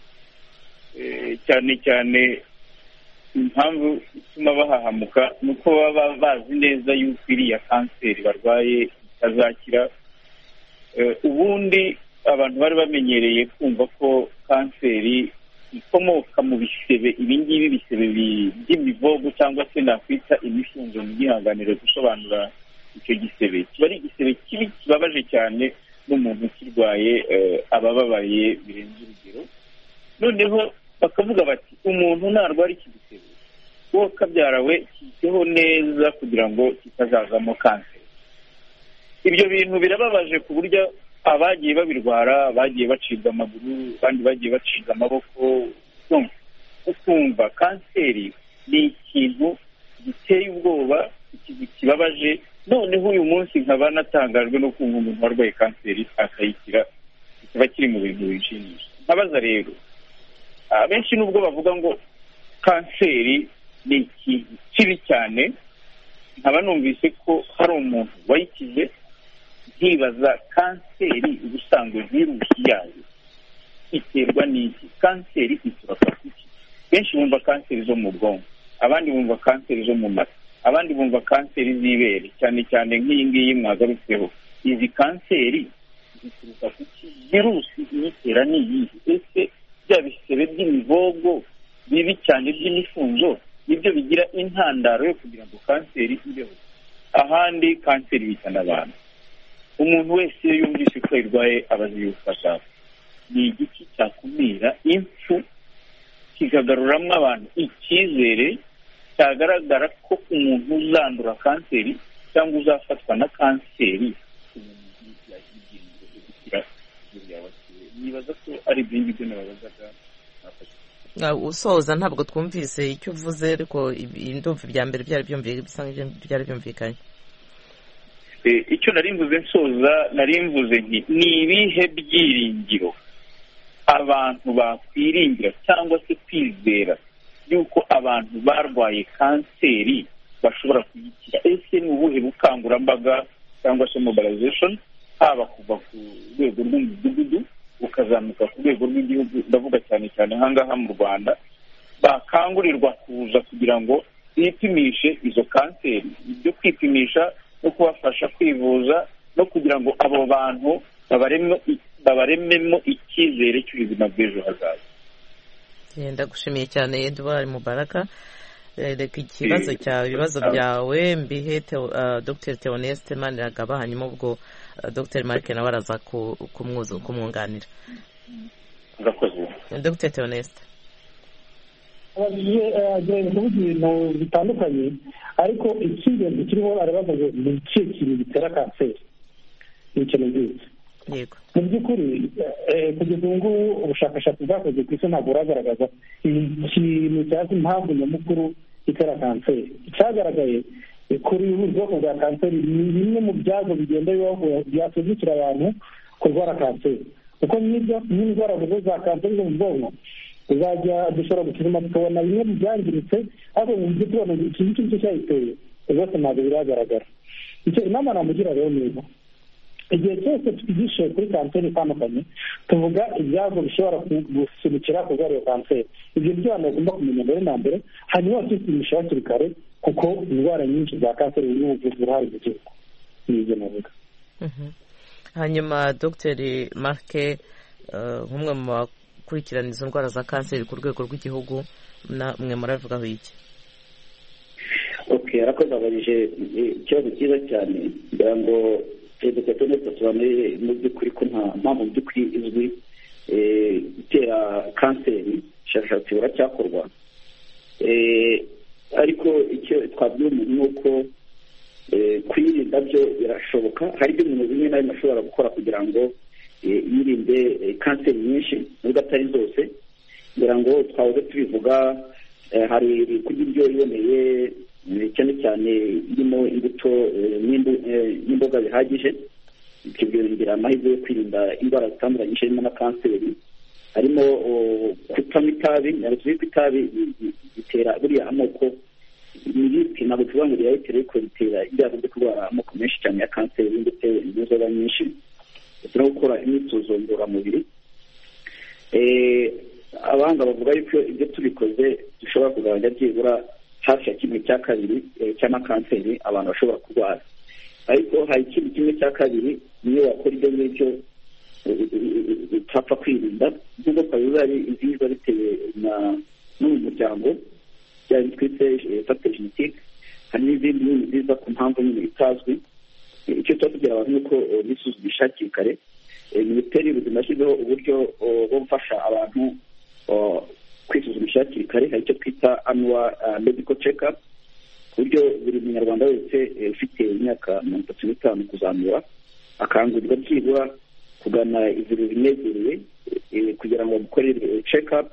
Speaker 7: cyane cyane impamvu ituma bahahamuka ni uko baba bazi neza yuko iriya kanseri barwaye itazakira. Ubundi abantu bari bamenyereye kumva ko kanseri ikomoka mu bisebe, ibingibi bisebe by'imivogo cyangwa se nakwita imifunzo mu gihanganiro gusobanura icyo gisebe. Kiba ari igisebe kibi kibabaje cyane, n'umuntu ukirwaye abababaye birenze urugero. Noneho bakavuga bati umuntu narwara iki gisebe, wowe kabyarawe kiteho neza kugira ngo kitazazamo kanseri. Ibyo bintu birababaje ku buryo abagiye babirwara bagiye bacibwa amaguru, abandi bagiye bacibwa amaboko. Ukumva kanseri ni ikintu giteye ubwoba, ikintu kibabaje, noneho uyu munsi nkaba natangajwe no kumva umuntu warwaye kanseri akayikira, kiba kiri mu bintu bishimisha. Nkabaza rero, abenshi nubwo bavuga ngo kanseri ni ikintu kibi cyane, nkaba numvise ko hari umuntu wayikize, nkibaza kanseri ubusanzwe virusi yayo iterwa n'iki? Kanseri ituruka kuki? Benshi bumva kanseri zo mu bwonko, abandi bumva kanseri zo mu mata, abandi bumva kanseri z'ibere, cyane cyane nk'iyi ngiyi mwagarutseho. Izi kanseri zituruka kuki? Virusi iyitera ni iyihe? Ese bya bisebe by'imivogo bibi cyane by'imifunzo nibyo bigira intandaro yo kugira ngo kanseri ibeho? Ahandi kanseri bihitana abantu. Umuntu wese iyo yumvise ko yarwaye abaza ubufasha. Ni igiki cyakumira impfu kikagaruramo abantu icyizere cyagaragara ko umuntu uzandura kanseri cyangwa uzafatwa na kanseri nibaza ko ari ibyo ngibyo nababazaga.
Speaker 1: usoza ntabwo twumvise icyo uvuze, ariko ndumva ibya mbere byari byumvikanye.
Speaker 7: Icyo nari mvuze nsoza, nari mvuze nti ni ibihe byiringiro abantu bakwiringira cyangwa se kwizera yuko abantu barwaye kanseri bashobora kuyikira? Ese ni ubuhe bukangurambaga cyangwa se mobilization, haba kuva ku rwego rw'umudugudu ukazamuka ku rwego rw'igihugu, ndavuga cyane cyane ahangaha mu Rwanda, bakangurirwa kuza kugira ngo bipimishe izo kanseri? Ibyo kwipimisha no kubafasha kwivuza no kugira ngo abo bantu babarememo icyizere cy'ubuzima bw'ejo hazaza.
Speaker 1: Ndagushimiye cyane Edouard Mubaraka. Reka ikibazo cyawe, ibibazo byawe mbihe Dr Theoneste Maniragaba, hanyuma ubwo Dr Mark nawe araza kumwunganira. Dr Theoneste.
Speaker 3: Agenda kuvuga ibintu bitandukanye, ariko icy'ingenzi kiriho arabaza ngo ni ikihe kintu gitera kanseri? Ni ikintu nziza.
Speaker 1: Yego.
Speaker 3: Mu by'ukuri kugeza ubu ngubu ubushakashatsi bwakozwe ku isi ntabwo buragaragaza ikintu cyangwa impamvu nyamukuru itera kanseri. Icyagaragaye kuri ubu bwoko bwa kanseri ni bimwe mu byago bigenda bibaho byasuzukira abantu kurwara kanseri, kuko n'indwara za kanseri zo mu bwonko uzajya dushobora gusuzuma tukabona bimwe mu byangiritse, ariko mu buryo tubona ikintu icyo cyayiteye rwose ntabwo biragaragara. icyo inama namugira rero ni uko igihe cyose twigishe kuri kanseri itandukanye tuvuga ibyago bishobora gusunikira kurwara iyo kanseri. ibyo byo abantu bagomba kumenya mbere na mbere, hanyuma tukipimisha hakiri kare, kuko indwara nyinshi za kanseri ziri mu buvuzi burahari mu gihugu. ni ibyo navuga.
Speaker 1: Hanyuma Dr Mark, nk'umwe mu bakurikirana izo ndwara za kanseri ku rwego rw'igihugu, mwe muravugaho iki?
Speaker 2: arakoze abarije ikibazo cyiza cyane, kugira ngo Dr Theoneste tubanire mu by'ukuri ko nta mpamvu mu by'ukuri izwi itera kanseri. ubushakashatsi buracyakorwa, ariko icyo twabwira umuntu ni uko kwirinda byo birashoboka. hari ibyo umuntu bimwe na bimwe ashobora gukora kugira ngo yirinde kanseri nyinshi nubwo atari zose, kugira ngo twahoze tubivuga. hari kurya indyo iboneye cyane cyane irimo imbuto n'imboga bihagije, ibyo byongera amahirwe yo kwirinda indwara zitandukanye harimo na kanseri. harimo kutanywa itabi, tuzi ko itabi bitera buriya amoko ntabwo tuvuga ngo rirayitera, ariko bitera ibyago byo kurwara amoko menshi cyane ya kanseri ndetse n'inzoga nyinshi, ndetse no gukora imyitozo ngororamubiri. abahanga bavuga yuko ibyo tubikoze dushobora kugabanya byibura hafi ya 1/2 cy'amakanseri abantu bashobora kurwara. ariko hari ikindi 1/2 niyo wakora ibyo ngibyo utapfa kwirinda, nk'uko twabivuze ari nziza bitewe no mu muryango byari twise facteur génétique. hari n'izindi nyine nziza ku mpamvu nyine itazwi. icyo tuba tugira abantu ni uko bisuzumisha hakiri kare. minisiteri y'ubuzima yashyizeho uburyo bwo gufasha abantu kwisuzumisha hakiri kare. hari icyo twita annual medical check up, ku buryo buri munyarwanda wese ufite imyaka 35 kuzamura akangurirwa byibura kugana ivuriro rimwegereye kugira ngo bamukorere check up.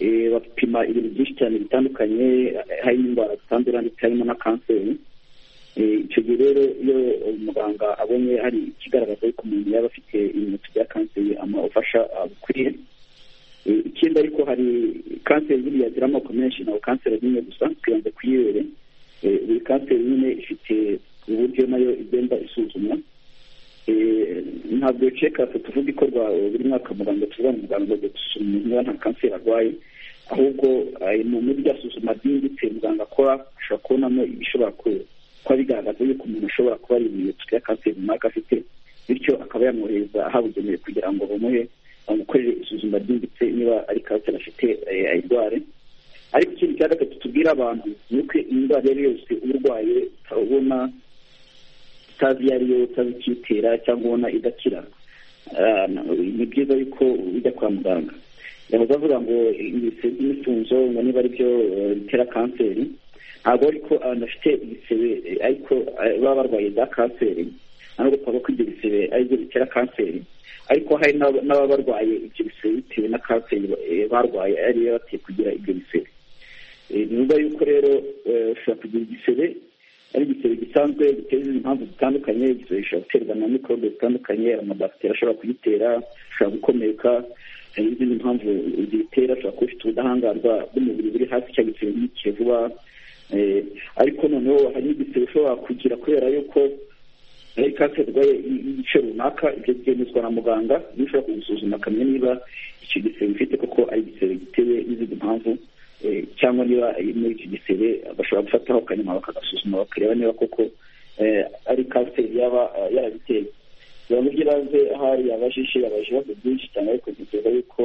Speaker 2: bapima ibintu byinshi cyane bitandukanye, harimo indwara zitandura ndetse harimo na kanseri. icyo gihe rero iyo umuganga abonye hari ikigaragaza yuko umuntu yaba afite ibimenyetso bya kanseri amufasha bukwiye. Ikindi ariko hari kanseri ziriya zigira amoko menshi, ntabwo kanseri rimwe gusa twibanze ku y'ibere. Buri kanseri nyine ifite uburyo nayo igenda isuzumwa. Ntabwo check-up tuvuga ikorwa buri mwaka muganga tuvuga muganga ngo gusuzuma umuntu niba nta kanseri arwaye, ahubwo muri rya suzuma ryimbitse muganga akora ashobora kubonamo ibishobora kuba bigaragaza yuko umuntu ashobora kuba ari ibimenyetso bya kanseri runaka afite, bityo akaba yamwohereza ahabugenewe kugira ngo bamukorere isuzuma ryimbitse niba ari kanseri afite ayirware. Ariko ikindi cya gatatu tubwira abantu ni uko indwara iyo yose urwaye utabona utazi iyo ariyo, utazi ikiyitera cyangwa ubona idakira, ni byiza yuko ujya kwa muganga. yahoze avuga ngo ibisebe by'imifunzo ngo niba ari byo bitera kanseri, ntabwo ariko abantu bafite ibisebe ariko baba barwaye za kanseri ntabwo twavuga ko ibyo bisebe ari byo bitera kanseri, ariko hari n'ababa barwaye ibyo bisebe bitewe na kanseri barwaye ariyo bateye kugira ibyo bisebe. Ni ngombwa yuko rero ushobora kugira igisebe ari igisebe gisanzwe giteza impamvu zitandukanye, igisebe gishobora guterwa na mikorobe zitandukanye, amabakiteri ashobora kugitera, ashobora gukomereka, hari n'izindi mpamvu zitera, ashobora kuba ufite ubudahangarwa bw'umubiri buri hasi cyangwa igisebe ntigikiye vuba. Ariko noneho hari igisebe ushobora kugira kubera yuko ari kanseri urwaye igice runaka, ibyo byemezwa na muganga, niba ushobora kugusuzuma akamenya niba icyo gisebe ufite koko ari igisebe gitewe n'izindi mpamvu, cyangwa niba muri iki gisebe bashobora gufataho kanyuma bakagasuzuma bakareba niba koko ari kanseri yaba yarabiteye. Biba mu by'ibanze ahari abajije ibibazo byinshi cyane, ariko ntekereza yuko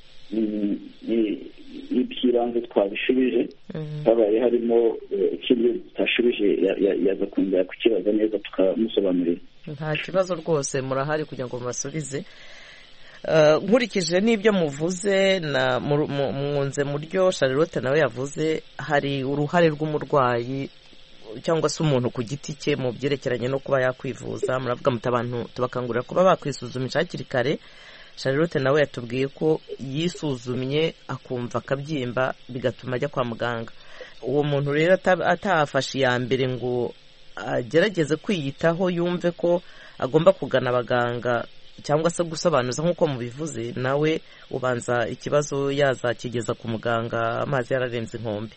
Speaker 2: iby'ibanze twabishubije, habaye harimo ikindi tutashubije yaza kongera kukibaza neza tukamusobanurira.
Speaker 1: Nta kibazo rwose, murahari kugira ngo mubasubize. Nkurikije n'ibyo muvuze mwunze mu ryo Charlotte nawe yavuze, hari uruhare rw'umurwayi cyangwa se umuntu ku giti cye mu byerekeranye no kuba yakwivuza. Muravuga muti abantu tubakangurira kuba bakwisuzumisha hakiri kare. Charlotte nawe yatubwiye ko yisuzumye akumva akabyimba bigatuma ajya kwa muganga. Uwo muntu rero atafashe iya mbere ngo agerageze kwiyitaho, yumve ko agomba kugana abaganga cyangwa se gusobanuza nk'uko mubivuze, nawe ubanza ikibazo yazakigeza ku muganga amazi yararenze inkombe.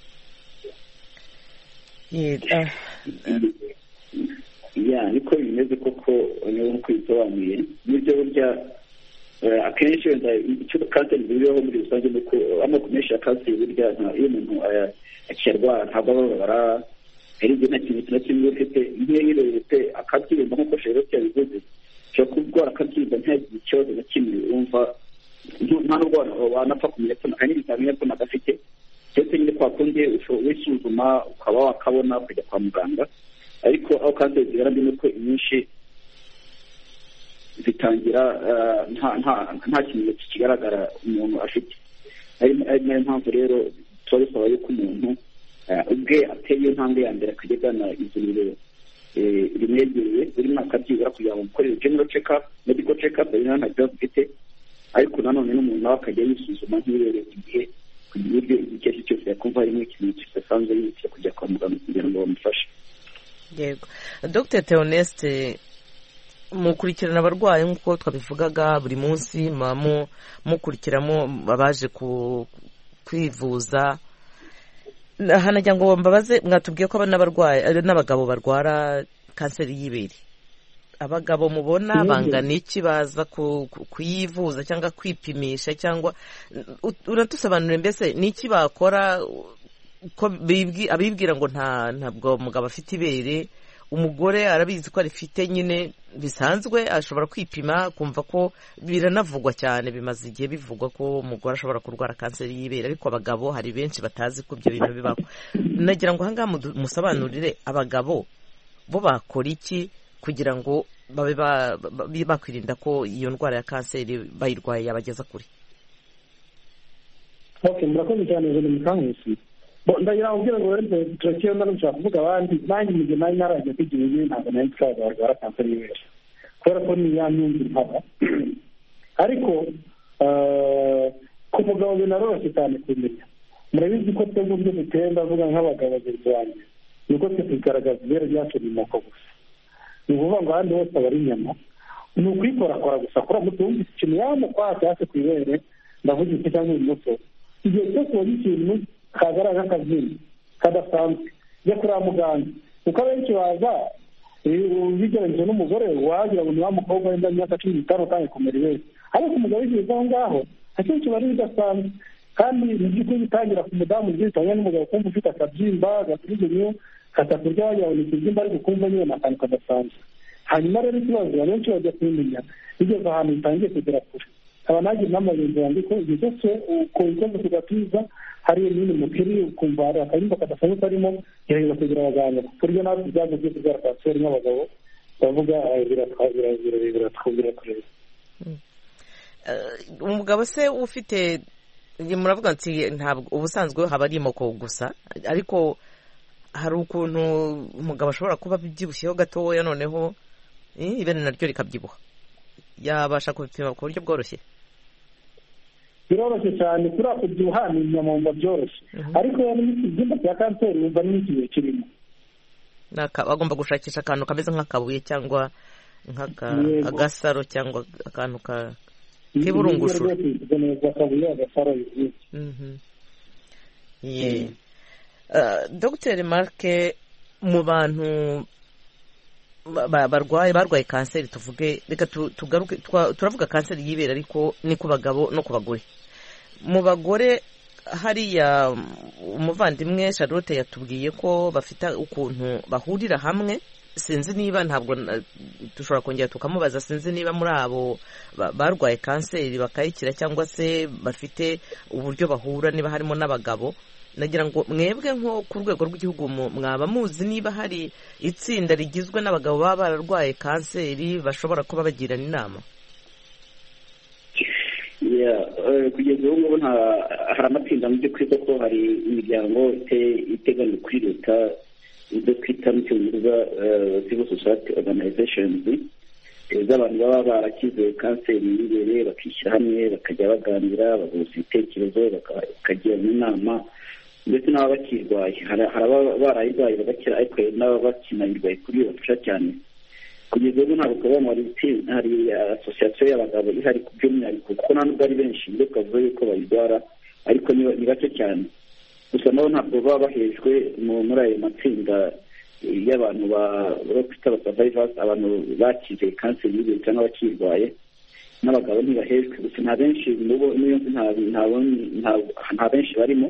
Speaker 2: Niko bimeze koko, niba nk'uko bisobanuye n'ibyo burya akenshi wenda icyo kanseri ziriho muri rusange ni uko amoko menshi ya kanseri burya iyo umuntu akirwara ntabwo ababara, hari igihe nta kintu na kimwe ufite, nk'iyo ufite akabyimba nk'uko Charlotte yabivuze, ushobora kurwara akabyimba ntihagire ikibazo na kimwe wumva, nta n'ubwo wanapfa kumenya ko hari n'ibizamini ko nagafite, ndetse nyine kwa kundi wisuzuma ukaba wakabona ukajya kwa muganga. Ariko aho kanseri zigaragara ni uko inyinshi zitangira nta kimenyetso kigaragara umuntu afite. Ari nayo mpamvu rero tuba dusaba yuko umuntu ubwe ateye intambwe ya mbere akajya agana ivuriro rimwegereye buri mwaka byibura kugira ngo mukorere general check-up, medical check-up, nta kibazo ufite, ariko nanone n'umuntu nawe akajya yisuzuma ntibere igihe ku buryo igihe icyo cyose yakumva harimo ikimenyetso kidasanzwe yihutira kujya kwa muganga kugira ngo bamufashe.
Speaker 1: Yego, Dr. Theoneste, mukurikirana abarwayi nk'uko twabivugaga buri munsi, mukurikiramo abaje kwivuza. Hanagira ngo mbabaze, mwatubwiye ko n'abarwayi n'abagabo barwara kanseri y'ibere. Abagabo mubona bangana iki baza kuyivuza cyangwa kwipimisha, cyangwa uratusobanurira mbese ni iki bakora ko abibwira ngo ntabwo umugabo afite ibere, umugore arabizi ko arifite nyine bisanzwe, ashobora kwipima kumva ko biranavugwa cyane, bimaze igihe bivugwa ko umugore ashobora kurwara kanseri y'ibere, ariko abagabo hari benshi batazi ko ibyo bintu bibaho. Nagira ngo ahangaha musobanurire abagabo bo bakora iki kugira ngo babe bakwirinda ko iyo ndwara ya kanseri bayirwaye yabageza kure.
Speaker 3: Murakoze cyane Jean Mukankusi. Ndagira kugira ngo rero turakeye nshaka kuvuga abandi nanjye mu gihe nari narajya kwigira ibi ntabwo nari nshaka barwara kanseri y'ibere kubera ko ni ya myumvire mpaka, ariko ku mugabo binaroroshye cyane kumenya. Murabizi ko twebwe byo duteye, ndavuga nk'abagabo bagenzi banjye, nuko twe tugaragaza ibere ryacu ni moko gusa. Ni ukuvuga ngo ahandi hose aba ari inyama, ni ukwikorakora gusa kora mutumvise ikintu yamukwaha cyangwa se ku ibere, ndavuga iki cyangwa ibumoso, igihe cyose ubonye ikintu kagaragara nk'akabyina kadasanzwe jya kureba muganga, kuko abenshi baza bigereranyije n'umugore wagira ngo ni wa mukobwa wenda imyaka 15 utangiye kumera ibere, ariko umugabo wigeze aho ngaho akenshi bari bidasanzwe, kandi mu by'ukuri bitangira ku mudamu byitanye n'umugabo kumva ufite akabyimba gaturinyo katakurya wagira ngo ni ikibyimba ariko kumva nyine akantu kadasanzwe. Hanyuma rero ikibazo abenshi bajya kubimenya bigeze ahantu bitangiye kugera kure. Aba nagira inama y'inzu yanjye ko igihe cyose uko ikibazo kigatuza hari ibintu mukiri ukumva hari akayimba kadasanzwe karimo, gerageza kugira abaganga ku buryo natwe ibyago byo kurwara kanseri nk'abagabo bavuga biratwubwira kureba.
Speaker 1: Umugabo se ufite, muravuga ati ntabwo ubusanzwe haba ari imoko gusa, ariko hari ukuntu umugabo ashobora kuba byibushyeho gatoya noneho ibere naryo rikabyibuha, yabasha kubipima ku buryo bworoshye?
Speaker 3: Biroroshye cyane, kuri ako byibuha ni inyama wumva byoroshye, ariko n'ikibyimba cya kanseri wumva n'ikibuye kirimo.
Speaker 1: Agomba gushakisha akantu kameze nk'akabuye cyangwa agasaro cyangwa akantu k'iburungushu. Dr. Mark, mu bantu barwaye kanseri, tuvuge reka tugaruke, turavuga kanseri y'ibere ariko ni ku bagabo no ku bagore. Mu bagore hariya umuvandimwe Charlotte yatubwiye ko bafite ukuntu bahurira hamwe, sinzi niba, ntabwo dushobora kongera tukamubaza, sinzi niba muri abo barwaye kanseri bakayikira cyangwa se bafite uburyo bahura, niba harimo n'abagabo. Nagira ngo mwebwe nko ku rwego rw'igihugu mwaba muzi niba hari itsinda rigizwe n'abagabo baba bararwaye kanseri bashobora kuba bagirana inama?
Speaker 2: Kugeza ubu ngubu hari amatsinda mu by'ukuri kuko hari imiryango itegamiye kuri leta ibyo twita mu cyongereza civil society organizations, z'abantu baba barakize kanseri y'ibere bakishyira hamwe bakajya baganira bagahuza ibitekerezo bakagirana inama, ndetse n'ababa bakirwaye, hari ababa barayirwaye bagakira ariko n'ababa bakinayirwaye kuri iyo bafasha cyane. Kugeza ubu ntabwo ukabona hari asosiyasiyo y'abagabo ihari ku by'umwihariko, kuko nta nubwo ari benshi ndetse bavuga yuko bayirwara, ariko ni bake cyane. Gusa nabo ntabwo baba bahejwe muri ayo matsinda y'abantu bakwita abasavayivasi, abantu bakize kanseri y'ibere cyangwa bakirwaye. N'abagabo ntibahejwe, gusa nta benshi nta benshi barimo,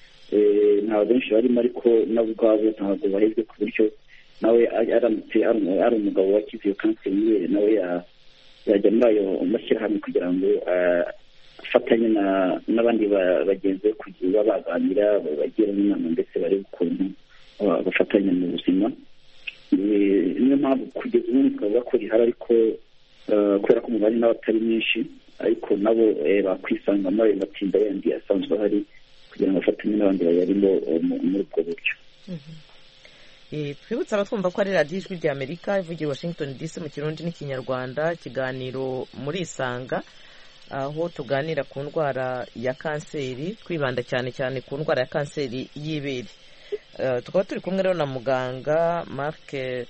Speaker 2: ariko nabo ubwabo ntabwo bahejwe ku buryo nawe aramutse ari umugabo wakize iyo kanseri y'ibere nawe yajya muri ayo mashyirahamwe kugira ngo afatanye n'abandi bagenzi be kugira baganira bagirana inama ndetse barebe ukuntu bafatanya mu buzima. Niyo mpamvu kugeza ubu twavuga ko rihari, ariko kubera ko umubare nawe atari mwinshi, ariko nabo bakwisanga muri ayo matsinda yandi asanzwe ahari kugira ngo bafatanye n'abandi bayarimo muri ubwo buryo.
Speaker 1: Twibutsa abatwumva ko ari radiyo ijwi ry'Amerika ivugira Washington DC mu Kirundi n'Ikinyarwanda, ikiganiro muri Isanga, aho tuganira ku ndwara ya kanseri, twibanda cyane cyane ku ndwara ya kanseri y'ibere. Tukaba turi kumwe rero na muganga Mark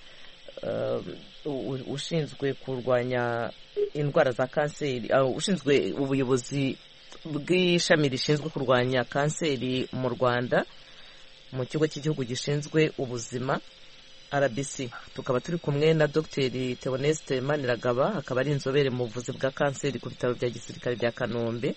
Speaker 1: ushinzwe kurwanya indwara za kanseri, ushinzwe ubuyobozi bw'ishami rishinzwe kurwanya kanseri mu Rwanda mu kigo cy'igihugu gishinzwe ubuzima RBC. Tukaba turi kumwe na Dr. Theoneste Maniragaba, akaba ari inzobere mu buvuzi bwa kanseri ku bitaro bya gisirikare bya Kanombe.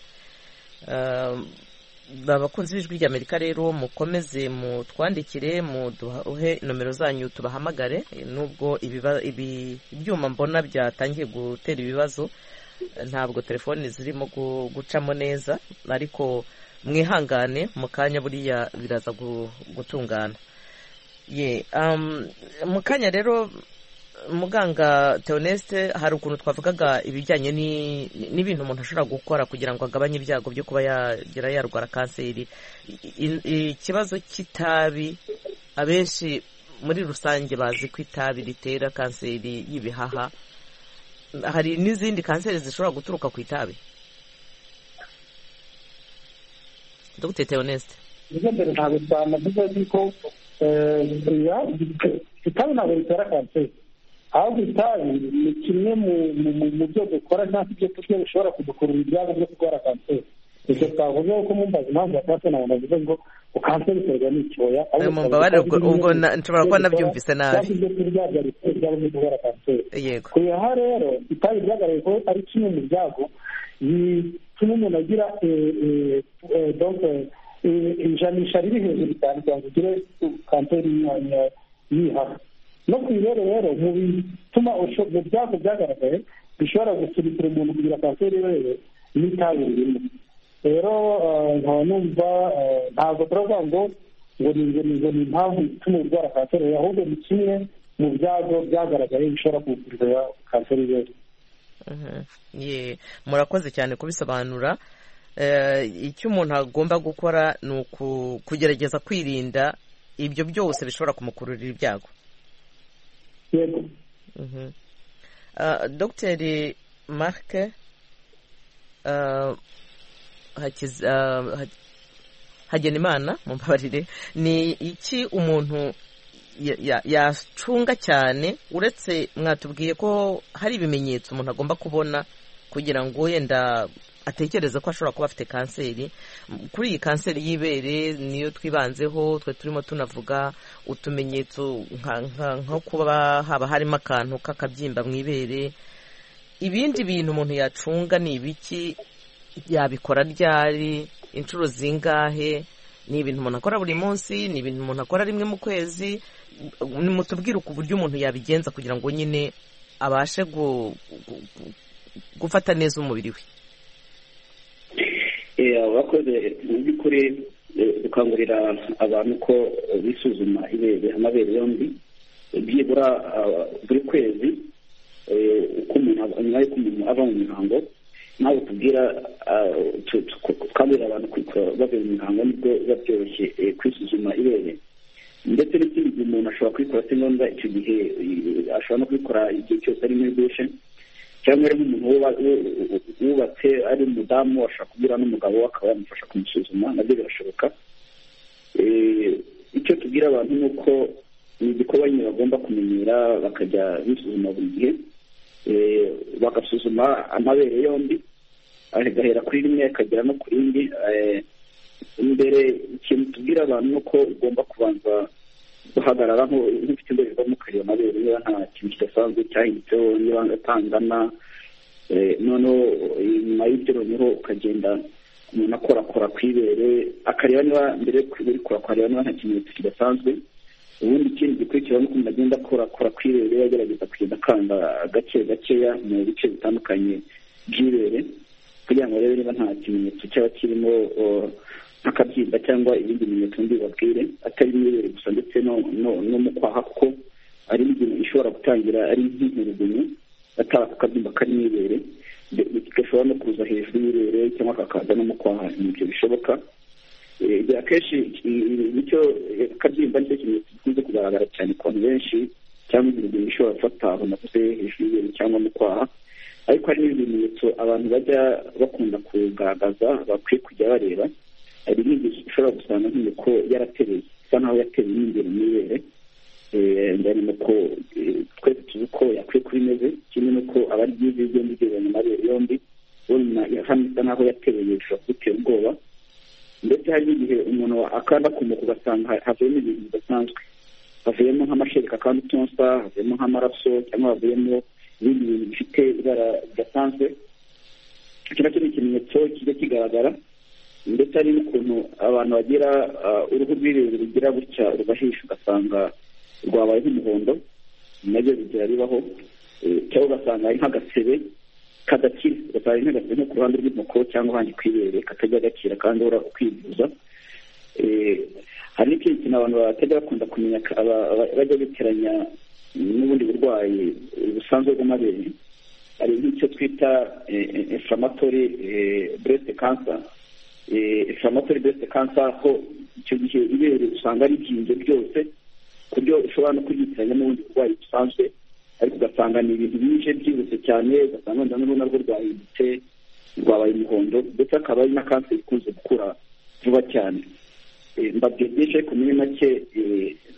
Speaker 1: Abakunzi b'ijwi ry'Amerika rero mukomeze mutwandikire, muduhe nomero zanyu tubahamagare, nubwo ibyuma mbona byatangiye gutera ibibazo, ntabwo telefoni zirimo gucamo neza, ariko mwihangane mu kanya buriya biraza gutungana. Mu kanya rero muganga Theoneste, hari ukuntu twavugaga ibijyanye n'ibintu umuntu ashobora gukora kugira ngo agabanye ibyago byo kuba yarwara kanseri. Ikibazo cy'itabi, abenshi muri rusange bazi ko itabi ritera kanseri y'ibihaha. Hari n'izindi kanseri zishobora guturuka ku itabi? Dr. Theoneste.
Speaker 3: Mbere ntabwo twanavuga yuko itabi ntabwo ritera kanseri, ahubwo itabi ni kimwe mu byo dukora cyangwa ibyo turya bishobora kudukurura ibyago byo kurwara kanseri. icyo twavuze ko mumbaza impamvu ya kanseri ntabwo navuze ngo kanseri iterwa n'icyoya,
Speaker 1: ubwo nshobora kuba nabyumvise nabi.
Speaker 3: ibyo turya byaba byo kurwara kanseri.
Speaker 1: Yego.
Speaker 3: aha rero itabi ryagaragaye ko ari kimwe mu byago bituma umuntu agira ijanisha riri hejuru cyane kugira ngo ugire kanseri yihaha. no ku ibere rero mu bituma mu byago byagaragaye bishobora gusubikira umuntu kugira kanseri y'ibere n'itabi ririmo. rero nkaba numva ntabwo turavuga ngo ni impamvu ituma urwara kanseri, ahubwo ni kimwe mu byago byagaragaye bishobora kugukurira kanseri y'ibere.
Speaker 1: Murakoze cyane kubisobanura. Icyo umuntu agomba gukora ni kugerageza kwirinda ibyo byose bishobora kumukururira ibyago.
Speaker 3: Yego.
Speaker 1: Dr. Marc Hagenimana, mumbabarire, ni iki umuntu yacunga cyane, uretse mwatubwiye ko hari ibimenyetso umuntu agomba kubona kugira ngo yenda atekereza ko ashobora kuba afite kanseri? Kuri iyi kanseri y'ibere niyo twibanzeho, twe turimo tunavuga utumenyetso nko kuba haba harimo akantu k'akabyimba mu ibere. Ibindi bintu umuntu yacunga ni ibiki? Yabikora ryari? Inshuro zingahe? Ni ibintu umuntu akora buri munsi? Ni ibintu umuntu akora rimwe mu kwezi? Nimutubwire ku buryo umuntu yabigenza kugira ngo nyine abashe gufata neza umubiri we.
Speaker 2: Abakoze mu by'ukuri dukangurira abantu ko bisuzuma amabere yombi byibura buri kwezi, nyuma y'uko umuntu ava mu mihango. Nawe tubwira twabwira abantu bavuye mu mihango nibwo biba byoroshye kwisuzuma ibere. Ndetse n'ikindi gihe umuntu ashobora kubikora si ngombwa icyo gihe, ashobora no kubikora igihe cyose ari muri dushe, cyangwa ari nk'umuntu wubatse ari umudamu ashobora kubwira n'umugabo we akaba yamufasha kumusuzuma, nabyo birashoboka. Icyo tubwira abantu ni uko ni igikorwa nyine bagomba kumenyera, bakajya bisuzuma buri gihe, bagasuzuma amabere yombi, agahera kuri rimwe akagera no ku rindi. Imbere ikintu tubwira abantu ni uko ugomba kubanza guhagarara nk'ufite indorerwamo ukareba amabere niba nta kintu kidasanzwe cyahindutseho, niba atangana. Noneho nyuma y'ibyo noneho ukagenda umuntu akorakora ku ibere, akareba niba mbere yo kurakora niba nta kimenyetso kidasanzwe. Ubundi ikindi gikurikira ni uko umuntu agenda akorakora ku ibere, agerageza kugenda akanda gakeya mu bice bitandukanye by'ibere kugira ngo arebe niba nta kimenyetso cyaba kirimo nk'akabyimba cyangwa ibindi bimenyetso mbibabwire, atari mu ibere gusa ndetse no mu kwaha, kuko ari ibintu bishobora gutangira ari nk'inturugunyu atari akabyimba kari mu ibere, gashobora no kuza hejuru y'ibere cyangwa kakaza no mu kwaha. Ibyo bishoboka. Akenshi nicyo akabyimba nicyo kimenyetso gikunze kugaragara cyane ku bantu benshi, cyangwa inturugunyu ishobora gufata aho navuze hejuru y'ibere cyangwa mu kwaha. Ariko hari n'ibindi bimenyetso abantu bajya bakunda kugaragaza bakwiye kujya bareba. Hari n'igihe ushobora gusanga nk'uko yaratebeye, isa naho yatebeye imbere mu ibere, njyane nuko twese tuzi ko yakwiye kuba imeze, kimwe nuko aba ari byiza iyo ugenda ugereranya amabere yombi, ubona hano isa naho yatebeye bishobora kugutera ubwoba. Ndetse hari n'igihe umuntu akanda kumuka ugasanga havuyemo ibintu bidasanzwe, havuyemo nk'amashereka kandi utonsa, havuyemo nk'amaraso, cyangwa havuyemo ibindi bintu bifite ibara ridasanzwe. Icyo nacyo ni ikimenyetso kijya kigaragara. Ndetse hari n'ukuntu abantu bagira uruhu rw'ibere rugira gutya rubahisha, ugasanga rwabaye nk'umuhondo, nabyo bigira bibaho. Cyangwa ugasanga ari nk'agasebe kadakira, ugasanga ari nk'agasebe nko ku ruhande rw'inkoko cyangwa ahandi ku ibere katajya gakira kandi uhora ukwivuza. Hari n'ikindi kintu abantu batajya bakunda kumenya, bajya biteranya n'ubundi burwayi busanzwe bw'amabere. Hari nk'icyo twita inflammatory breast cancer. Inflammatory breast cancer, aho icyo gihe ibere usanga ari byinje byose ku buryo ushobora no kuryitiranya n'ubundi burwayi busanzwe, ariko ugasanga ni ibintu byinshi byihuse cyane, ugasanga wenda n'ubu narwo rwahindutse rwabaye umuhondo, ndetse akaba ari na kanseri ikunze gukura vuba cyane. Mbabwiye byinshi ariko muri make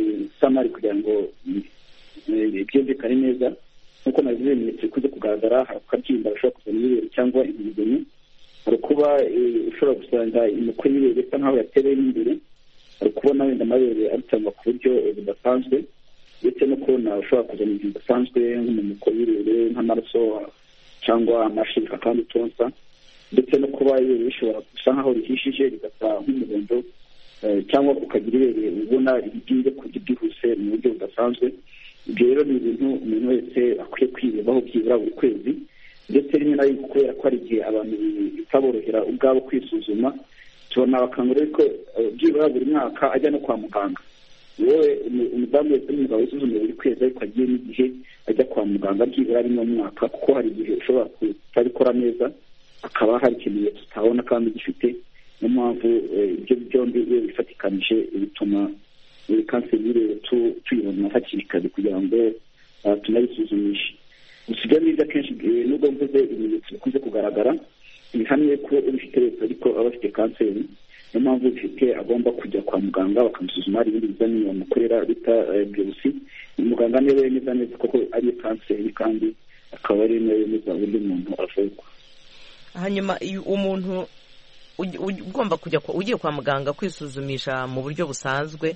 Speaker 2: samari kugira ngo byumvikane neza. Nk'uko nabivuze, ibimenyetso bikunze kugaragara, hari akabyimba gashobora kuzana ibere cyangwa imigemo, hari kuba ushobora gusanga imoko y'ibere isa nk'aho yatewe n'imbere, hari kubona wenda amabere arutangwa ku buryo budasanzwe, ndetse no kubona ushobora kuzana ibintu bidasanzwe nk'umunuko w'ibere nk'amaraso cyangwa amashereka kandi utonsa, ndetse no kuba ibere bishobora gusa nk'aho rihishije rigasa nk'umuhondo, cyangwa ukagira ibere ubona rigiye kurya byihuse mu buryo budasanzwe. Ibyo rero ni ibintu umuntu wese akwiye kwirebaho byibura buri kwezi, ndetse rimwe na rimwe kubera ko hari igihe abantu bitaborohera ubwabo kwisuzuma, tubona abakangurira ko byibura buri mwaka ajya no kwa muganga. Wowe umudamu wese n'umugabo wisuzume buri kwezi, ariko agiye n'igihe ajya kwa muganga byibura rimwe mu mwaka, kuko hari igihe ushobora kutabikora neza akaba hari ikimenyetso utabona kandi gifite. Niyo mpamvu ibyo byombi iyo bifatikanije bituma kanseri y'ibere tuyibona hakiri kare kugira ngo tunayisuzumishe. Gusa ibyo ngibyo akenshi nubwo mvuze ibimenyetso bikunze kugaragara, bihamye ko ubifite wese ariko aba afite kanseri. Niyo mpamvu ubifite agomba kujya kwa muganga bakamusuzuma, hari ibindi bizamini bamukorera bita biopsi. Muganga niwe wemeza neza koko ari kanseri, kandi akaba ari nawe wemeza uburyo umuntu avurwa.
Speaker 1: Hanyuma umuntu ugomba kujya ugiye kwa muganga kwisuzumisha mu buryo busanzwe,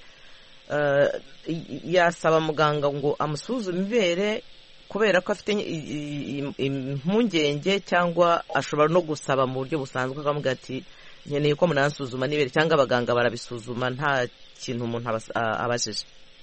Speaker 1: yasaba muganga ngo amusuzume ibere kubera ko afite impungenge, cyangwa ashobora no gusaba mu buryo busanzwe akamubwira ati nkeneye ko munansuzuma n'ibere, cyangwa abaganga barabisuzuma nta kintu umuntu abajije?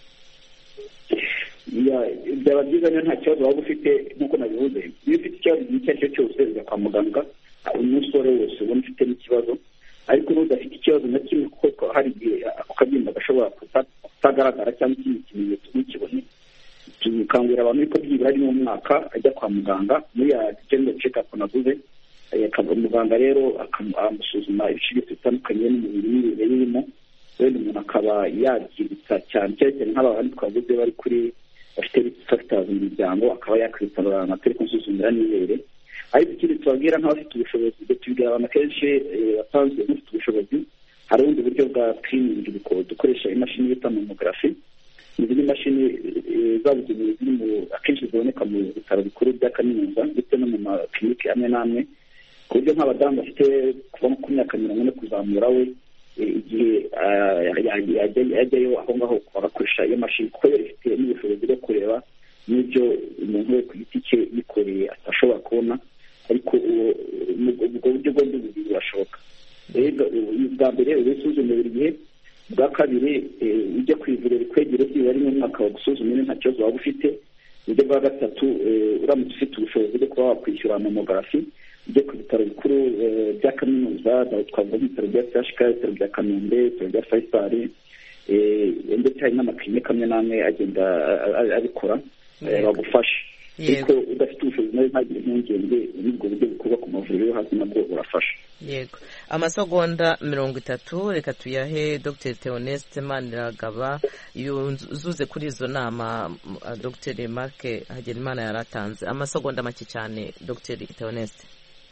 Speaker 2: Byaba byiza niyo nta kibazo waba ufite. Nk'uko nabivuze, iyo ufite ikibazo icyo ari cyo cyose ujya kwa muganga, umusore wose ubona ufite n'ikibazo. Ariko n'udafite ikibazo na kimwe, kuko hari igihe ako kabyimba gashobora kutagaragara cyangwa ikindi kimenyetso ntikibone, tukangurira abantu ko byibura ari mu mwaka ajya kwa muganga muri ya general check-up navuze. Muganga rero akamusuzuma ibice bitandukanye n'umubiri n'ibere birimo, wenda umuntu akaba yabyibutsa cyane cyane nk'abandi twavuze bari kuri bafite factors mu miryango, akaba yakwitabara nka turi kumusuzumira n'ibere. Ariko ikindi tubabwira nk'abafite ubushobozi, tubwira abantu kenshi basanzwe bafite ubushobozi, hari ubundi buryo bwa screening dukoresha imashini bita mammography. Izindi mashini zabugenewe ziri akenshi ziboneka mu bitaro bikuru bya kaminuza ndetse no mu makiliniki amwe n'amwe, ku buryo nk'abadamu bafite kuva ku myaka 40 kuzamura, we igihe yajyayo aho ngaho bagakoresha iyo mashini, kuko yo ifite n'ubushobozi bwo kureba n'ibyo umuntu we ku giti cye yikoreye atashobora kubona. Ariko ubwo buryo bwombi bubiri burashoboka. Bwa mbere ubisuzume buri gihe, bwa kabiri ujya kwivura bikwegere byibura rimwe mu mwaka bagusuzumire nta kibazo waba ufite. Uburyo bwa gatatu, uramutse ufite ubushobozi bwo kuba wakwishyura mammography, ujye ku bitaro bikuru bya kaminuza, twavuga nk'ibitaro bya CHK, ibitaro bya Kanombe, ibitaro bya Faisal, ndetse hari n'amakiliniki amwe n'amwe agenda abikora bagufasha. Ariko udafite ubushobozi nawe ntagire impungenge, n'ubwo buryo bukorwa ku mavuriro yo hasi nabwo burafasha.
Speaker 1: Yego, amasegonda 30 reka tuyahe Dr Theoneste Maniragaba yuzuze kuri izo nama Dr Marc Hagenimana yaratanze. Amasegonda make cyane Dr Theoneste.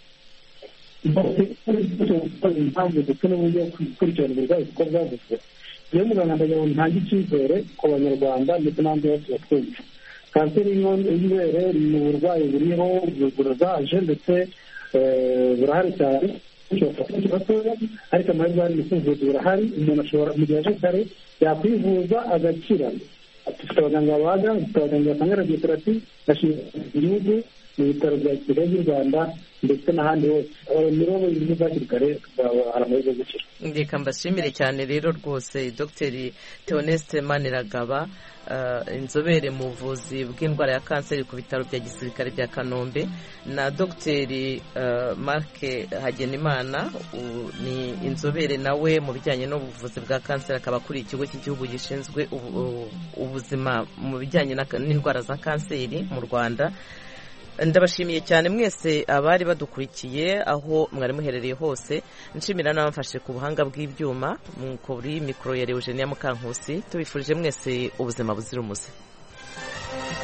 Speaker 3: impamvu ndetse n'uburyo gukurikirana uburwayi kuko bwavuzwe, niyo muganga ndagira ngo ntange icyizere ku banyarwanda ndetse n'abandi bose batwumva. Kanseri y'ibere ni uburwayi buriho, burazaje ndetse burahari cyane, ariko amahirwe hari ubuvuzi burahari. Umuntu ashobora mu gihe aje kare yakwivuza agakira. Dufite abaganga babaga, dufite abaganga batanga radiotherapy igihugu mu bitaro bya Kigali by'u Rwanda ndetse n'ahandi hose. Nibo bivuze hakiri kare hari amahirwe yo gukira.
Speaker 1: Ndeka mbashimire cyane rero rwose Dr Theoneste Maniragaba, inzobere mu buvuzi bw'indwara ya kanseri ku bitaro bya gisirikare bya Kanombe, na Dr Marc Hagenimana, ni inzobere nawe mu bijyanye n'ubuvuzi bwa kanseri, akaba kuri ikigo cy'igihugu gishinzwe ubuzima mu bijyanye n'indwara za kanseri mu Rwanda. Ndabashimiye cyane mwese abari badukurikiye aho mwari muherereye hose. Nshimira n'abamfashe ku buhanga bw'ibyuma, kuri mikoro ya Eugenia Mukankusi. Tubifurije mwese ubuzima buzira umuze.